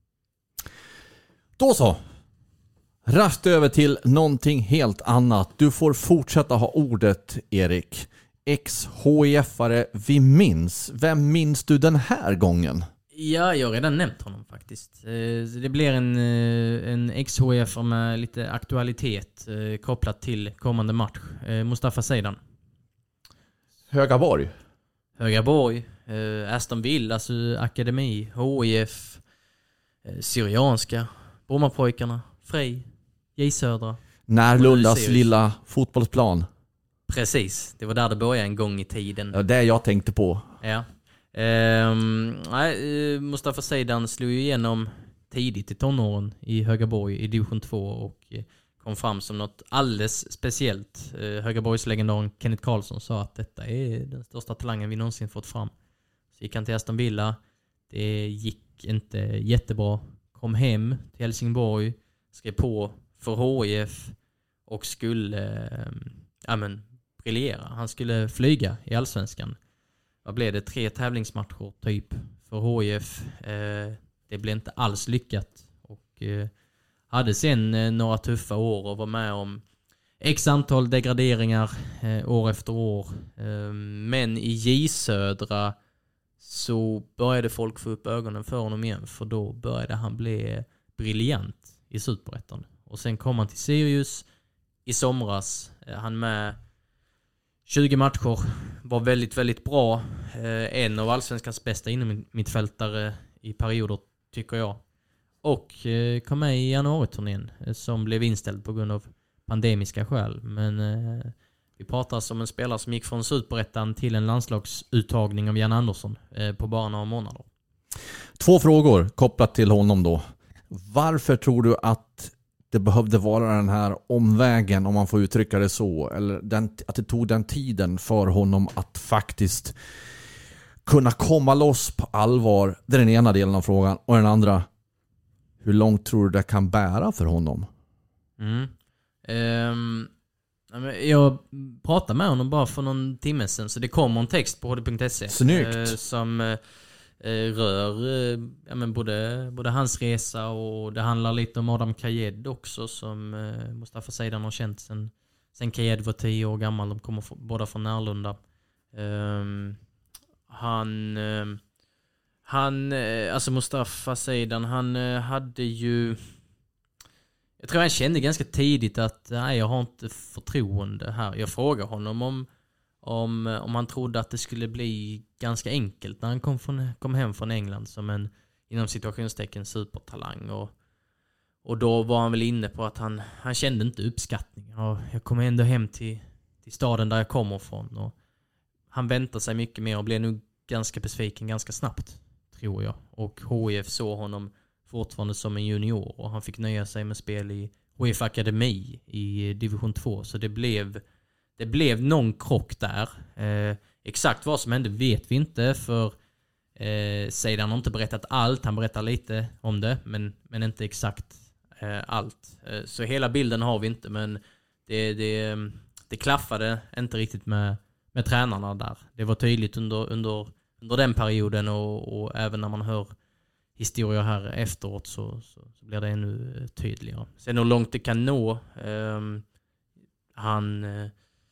Då så. Rast över till någonting helt annat. Du får fortsätta ha ordet, Erik. Ex-H I F-are vi minns. Vem minns du den här gången? Ja, jag har redan nämnt honom faktiskt. Det blir en, en ex-H I F-are med lite aktualitet kopplat till kommande match. Mustafa Seidan. Högaborg. Högaborg, eh, Aston Villa, alltså Akademi, H I F, eh, Syrianska, Brommapojkarna, Frej, J Södra. Närlundas lilla fotbollsplan. Precis, det var där det började en gång i tiden. Ja, det jag tänkte på. Ja. Ehm, nej, Mustafa Seidan slog ju igenom tidigt i tonåren i Högaborg i division två och eh, kom fram som något alldeles speciellt. Eh, Högaborgslegendaren Kenneth Karlsson sa att detta är den största talangen vi någonsin fått fram. Så gick han till Aston Villa. Det gick inte jättebra. Kom hem till Helsingborg, skrev på för H I F och skulle eh, ja, men, briljera. Han skulle flyga i Allsvenskan. Vad blev det? Tre tävlingsmatcher typ för H I F. Eh, det blev inte alls lyckat. Och eh, hade sen eh, några tuffa år och var med om x antal degraderingar eh, år efter år. Eh, men i J Södra så började folk få upp ögonen för honom igen. För då började han bli briljant i Superettan. Och sen kom han till Sirius i somras. Eh, han med tjugo matcher, var väldigt, väldigt bra. Eh, en av allsvenskans bästa inom mittfältare i perioder, tycker jag. Och eh, kom med i januariturnén eh, som blev inställd på grund av pandemiska skäl. Men eh, vi pratar alltså om en spelare som gick från Superettan till en landslagsuttagning av Jan Andersson eh, på bara några månader. Två frågor kopplat till honom då. Varför tror du att det behövde vara den här omvägen, om man får uttrycka det så, eller den, att det tog den tiden för honom att faktiskt kunna komma loss på allvar? Det är den ena delen av frågan. Och den andra, hur långt tror du det kan bära för honom? Mm. Um, jag pratade med honom bara för någon timme sedan, så det kommer en text på h d punkt se. Snyggt. Uh, som uh, rör uh, ja, men både, både hans resa, och det handlar lite om Adam Kajed också, som uh, Mustafa Seidan har känt sen, sen Kajed var tio år gammal. De kommer f- båda från Närlunda. Um, han uh, han uh, alltså Mustafa Seidan, han uh, hade ju, jag tror han kände ganska tidigt att nej, jag har inte förtroende här. Jag frågade honom om, om, om han trodde att det skulle bli ganska enkelt när han kom, från, kom hem från England som en, inom situationstecken, supertalang. Och, och då var han väl inne på att han, han kände inte uppskattning. Och jag kom ändå hem till, till staden där jag kommer ifrån. Och han väntade sig mycket mer och blev nog ganska besviken ganska snabbt, tror jag. Och H I F såg honom fortfarande som en junior, och han fick nöja sig med spel i H I F Akademi i division två. Så det blev, det blev någon krock där. Eh, exakt vad som hände vet vi inte, för eh, Seidan har inte berättat allt. Han berättar lite om det, men, men inte exakt eh, allt. Eh, så hela bilden har vi inte, men det, det, det klaffade inte riktigt med, med tränarna där. Det var tydligt under, under, under den perioden, och, och även när man hör historier här efteråt så, så, så blir det ännu tydligare. Sen hur långt det kan nå, eh, han eh,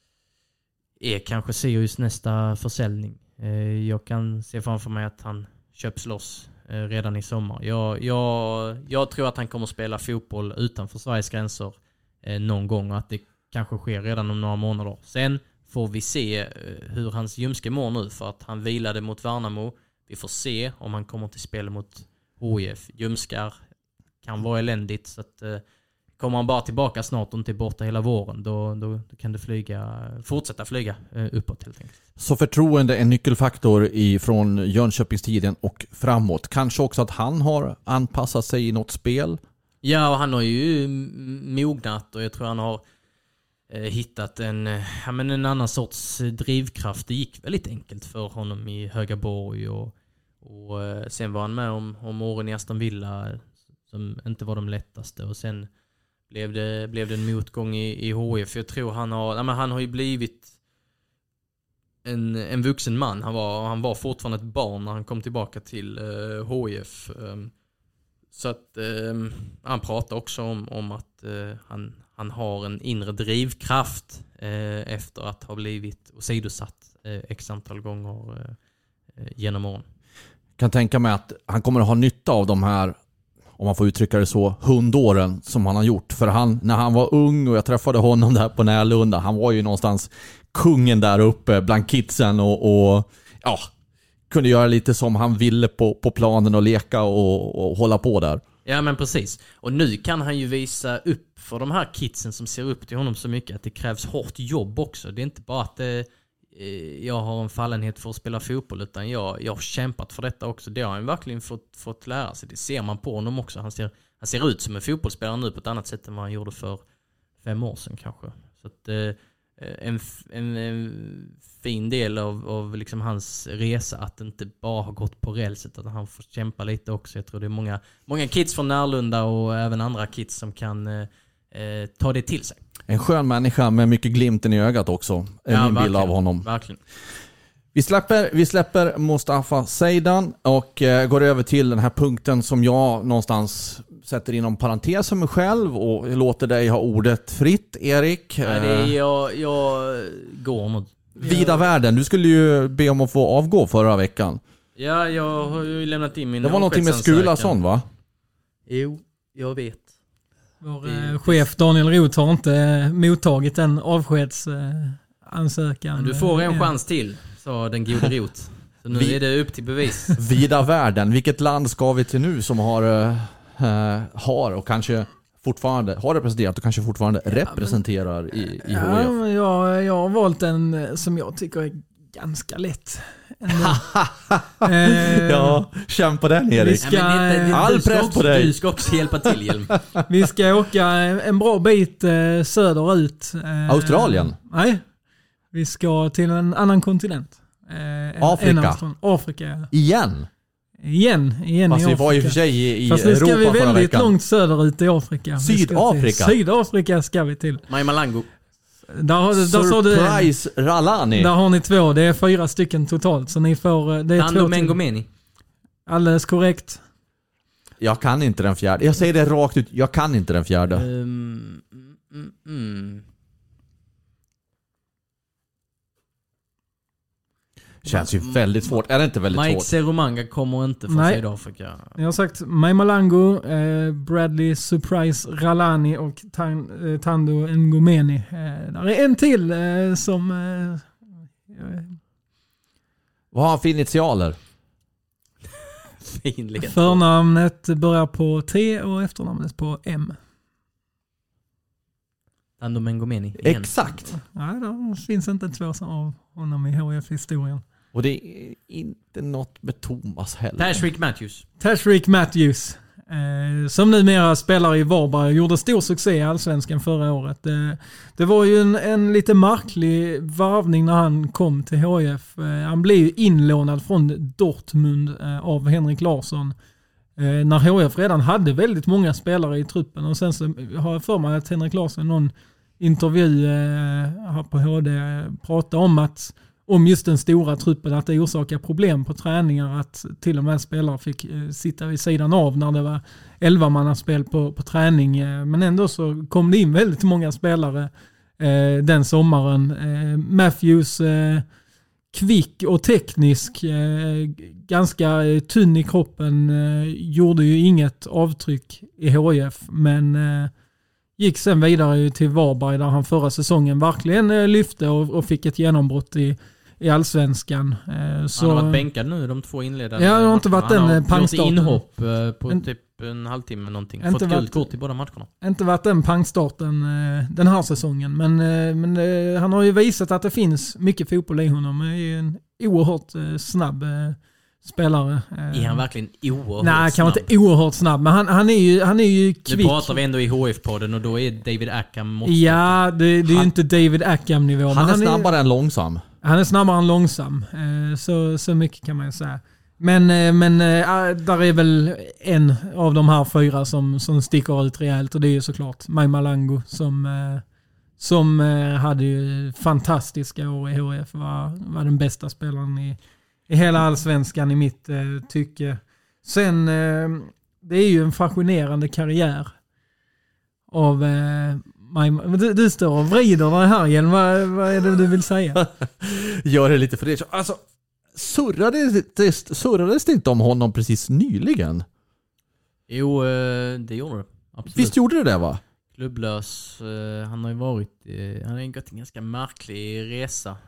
är kanske Sirius nästa försäljning. Eh, jag kan se framför mig att han köps loss eh, redan i sommar. Jag, jag, jag tror att han kommer spela fotboll utanför Sveriges gränser eh, någon gång, och att det kanske sker redan om några månader. Sen får vi se eh, hur hans ljumske mår nu, för att han vilade mot Värnamo. Vi får se om han kommer till spel mot H I F. Ljumskar kan vara eländigt, så att eh, kommer han bara tillbaka snart och inte borta hela våren, då, då, då kan det flyga, fortsätta flyga eh, uppåt helt enkelt. Så förtroende är en nyckelfaktor i, från Jönköpingstiden och framåt. Kanske också att han har anpassat sig i något spel? Ja, och han har ju mognat, och jag tror han har eh, hittat en, ja, men en annan sorts drivkraft. Det gick väldigt enkelt för honom i Högaborg, och, och eh, sen var han med om, om åren i Aston Villa som inte var de lättaste, och sen blev det, blev det en motgång i, i H F. Jag tror han har, ja, men han har ju blivit en, en vuxen man. Han var, han var fortfarande ett barn när han kom tillbaka till eh, H F. Um, så att um, han pratar också om, om att uh, han, han har en inre drivkraft uh, efter att ha blivit åsidosatt uh, x antal gånger uh, uh, genom åren. Kan tänka mig att han kommer att ha nytta av de här, om man får uttrycka det så, hundåren som han har gjort. För han, när han var ung och jag träffade honom där på Närlunda, han var ju någonstans kungen där uppe bland kidsen, och, och ja, kunde göra lite som han ville på, på planen och leka och, och hålla på där. Ja, men precis. Och nu kan han ju visa upp för de här kidsen som ser upp till honom så mycket att det krävs hårt jobb också. Det är inte bara att det, eh, jag har en fallenhet för att spela fotboll, utan jag, jag har kämpat för detta också. Det har han verkligen fått, fått lära sig. Det ser man på honom också. Han ser, han ser ut som en fotbollsspelare nu på ett annat sätt än vad han gjorde för fem år sedan kanske. Så att eh, En, en, en fin del av, av liksom hans resa att inte bara ha gått på rälset, att han får kämpa lite också. Jag tror det är många, många kids från Närlunda och även andra kids som kan eh, ta det till sig. En skön människa med mycket glimten i ögat också, är ja, min bild av honom. Verkligen. Vi släpper, vi släpper Mustafa Seidan och eh, går över till den här punkten som jag någonstans sätter inom parentes för mig själv och låter dig ha ordet fritt, Erik. Nej, det är jag, jag går mot. Vida jag... världen, du skulle ju be om att få avgå förra veckan. Ja, jag har ju lämnat in min. Det var någonting med Skulason, va? Jo, jag vet. Vår eh, chef Daniel Roth har inte mottagit den avskedsansökan. Du får en chans till, sa den gode Roth. Så nu Vi... är det upp till bevis. Vida världen, vilket land ska vi till nu som har, uh, har och kanske fortfarande har representerat och kanske fortfarande ja, representerar men, i, i H F? Ja, jag, jag har valt en som jag tycker är ganska lätt. eh, ja, känn på den, Erik. Ska, ja, det, det, all press också, på dig. Du ska också hjälpa till, Hjelm. Vi ska åka en bra bit eh, söderut. Eh, Australien? Nej, vi ska till en annan kontinent. Eh, Afrika? En Afrika. Igen? Igen, igen Fast i vi Afrika. var ju för sig i, i Fast nu ska Europa vi väldigt veckan. långt söderut i Afrika. Sydafrika? Sydafrika ska vi till. Maimalango. Där, har, där Surprise du, Ralani. Där har ni två. Det är fyra stycken totalt. Så ni får... Det är Tando två Mengomeni. Alldeles korrekt. Jag kan inte den fjärde. Jag säger det rakt ut. Jag kan inte den fjärde. Um, mm, mm. Känns ju väldigt svårt. Är det inte väldigt Mike svårt? Serumanga kommer inte från Nej. Sydafrika. Jag har sagt Maimalango, eh, Bradley Surprise Ralani och Tan, eh, Tando Ngomeni. Eh, där är en till eh, som... Eh, Vad har han för initialer? Finligt. Förnamnet börjar på T och efternamnet på M. Tando Mengomeni. Exakt. Nej, det finns inte två som av honom i H F-historien. Och det är inte något med Thomas heller. Tashreeq Matthews. Tashreeq Matthews. Eh, som numera spelar i Varberg, gjorde stor succé i Allsvenskan förra året. Eh, det var ju en, en lite märklig varvning när han kom till H I F. Eh, han blev ju inlånad från Dortmund eh, av Henrik Larsson. Eh, när H I F redan hade väldigt många spelare i truppen. Och sen så har jag för mig att Henrik Larsson någon intervju eh, här på H D pratade om att om just den stora truppen, att det orsakar problem på träningar, att till och med spelare fick eh, sitta vid sidan av när det var elva-mannaspel på, på träning. Eh, men ändå så kom det in väldigt många spelare eh, den sommaren. Eh, Matthews, eh, kvick och teknisk, eh, ganska eh, tunn i kroppen, eh, gjorde ju inget avtryck i H I F, men eh, gick sen vidare till Varberg där han förra säsongen verkligen eh, lyfte och, och fick ett genombrott i i Allsvenskan. Så, han har varit bänkad nu de två inledande. Ja, det har inte varit den en pangstarten. inhopp på en, typ en halvtimme någonting. Fått gult kort i båda matcherna. Inte varit den pangstarten den här säsongen. Men, men han har ju visat att det finns mycket fotboll i honom. Han är ju en oerhört snabb spelare. Är han verkligen oerhört Nej, snabb? kan vara inte oerhört snabb. Men han, han, är, ju, han är ju kvick. Nu pratar vi ändå i H F-podden och då är David Ackham måste. Ja, det, det är ju inte David Ackham-nivå. Han är han snabbare är, än långsam. Han är snabbare än långsam. Så, så mycket kan man ju säga. Men, men där är väl en av de här fyra som, som sticker ut rejält. Och det är ju såklart Mai Malango som, som hade ju fantastiska år i H F. Var, var den bästa spelaren i, i hela Allsvenskan i mitt tycke. Sen, det är ju en fascinerande karriär av Mai. Du, du står och vrider dig här igen. Vad, vad är det du vill säga? Gör det lite för det. Alltså, surrades det, surrades det inte om honom precis nyligen? Jo, det gjorde det. Absolut. Visst gjorde det det, va? Klubblös. Han har ju varit, han har ju gått en ganska märklig resa.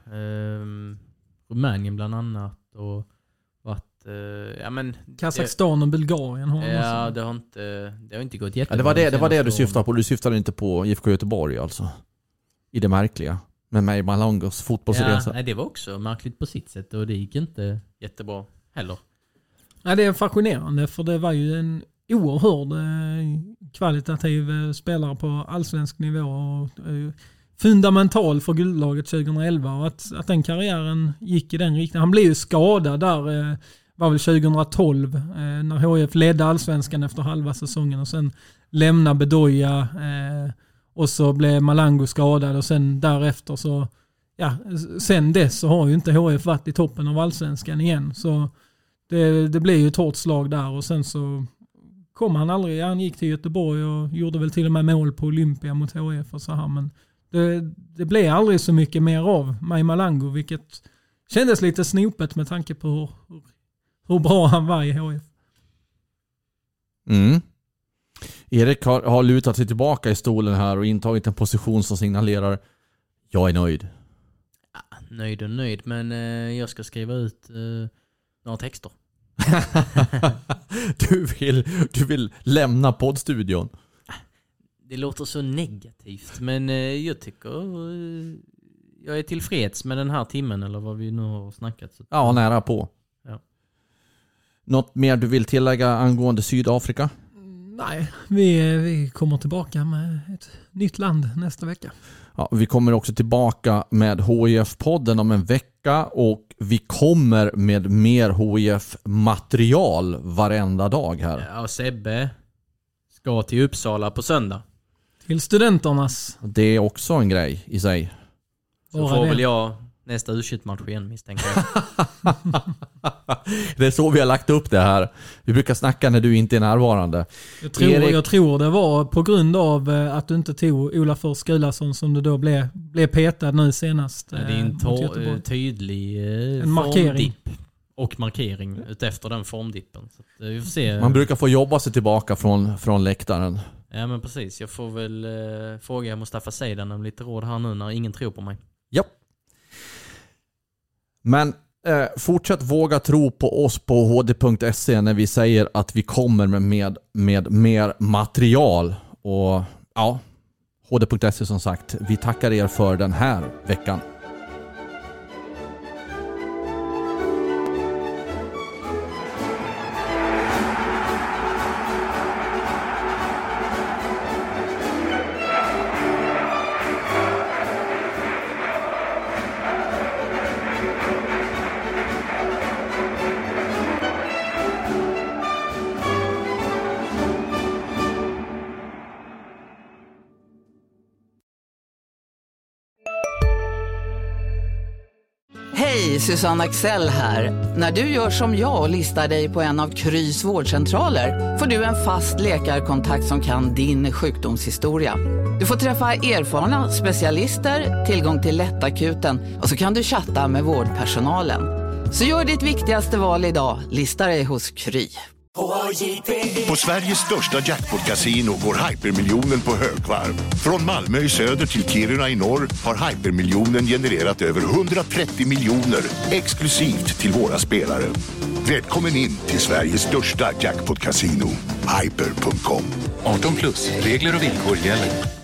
Rumänien bland annat och varit, ja men Kazakstan och Bulgarien har ja, också. det har inte det har inte gått jättebra. Ja, det var det, det var det du syftade på. Du syftade inte på I F K Göteborg alltså. I det märkliga. Med mig Malangos fotbollsresa. Ja, nej, det var också märkligt på sitt sätt och det gick inte jättebra heller. Ja, det är fascinerande för det var ju en oerhörd eh, kvalitativ eh, spelare på allsvensk nivå och eh, fundamental för guldlaget tjugoelva och att, att den karriären gick i den riktningen. Han blev ju skadad där eh, var väl tjugotolv eh, när H F ledde allsvenskan efter halva säsongen och sen lämnade Bedoya eh, och så blev Malango skadad och sen därefter så ja, sen dess så har ju inte H F varit i toppen av allsvenskan igen så det, det blev ju ett hårt slag där och sen så kom han aldrig, han gick till Göteborg och gjorde väl till och med mål på Olympia mot H F och så här men det, det blev aldrig så mycket mer av Mai Malango vilket kändes lite snopet med tanke på hur, hur, hur bra han var i H F. Mm. Erik har, har lutat sig tillbaka i stolen här och intagit en position som signalerar jag är nöjd. Ja, nöjd och nöjd, men eh, jag ska skriva ut eh, några texter. du, vill, du vill lämna poddstudion. Det låter så negativt, men eh, jag tycker eh, jag är tillfreds med den här timmen eller vad vi nu har snackat. Så. Ja, nära på. Ja. Något mer du vill tillägga angående Sydafrika? Nej, vi, vi kommer tillbaka med ett nytt land nästa vecka. Ja, vi kommer också tillbaka med H I F-podden om en vecka och vi kommer med mer H I F-material varenda dag här. Ja, och Sebbe ska till Uppsala på söndag. Till studenternas. Det är också en grej i sig. Så Bara får det. Väl jag nästa U tjugoett-match igen misstänker jag. Det är så vi har lagt upp det här. Vi brukar snacka när du inte är närvarande. Jag tror, Erik... jag tror det var på grund av att du inte tog Ola Fors Gulason som du då blev, blev petad nu senast. Ja, det är en to- tydlig eh, en markering. Och markering utefter den formdippen. Så att, vi får se. Man brukar få jobba sig tillbaka från, från läktaren. Ja men precis. Jag får väl eh, fråga Mustafa Seidan om lite råd här nu när ingen tror på mig. Ja. Men eh, fortsätt våga tro på oss på h d punkt se när vi säger att vi kommer med, med, med mer material. Och ja, h d punkt se som sagt. Vi tackar er för den här veckan. Hej, Susanne Axel här. När du gör som jag och listar dig på en av Krys vårdcentraler får du en fast läkarkontakt som kan din sjukdomshistoria. Du får träffa erfarna specialister, tillgång till lättakuten och så kan du chatta med vårdpersonalen. Så gör ditt viktigaste val idag, lista dig hos Kry. På Sveriges största jackpot-casino går hypermiljonen på högvarv. Från Malmö i söder till Kiruna i norr har hypermiljonen genererat över hundratrettio miljoner exklusivt till våra spelare. Välkommen in till Sveriges största jackpot-casino, hyper punkt com. arton plus, regler och villkor gäller.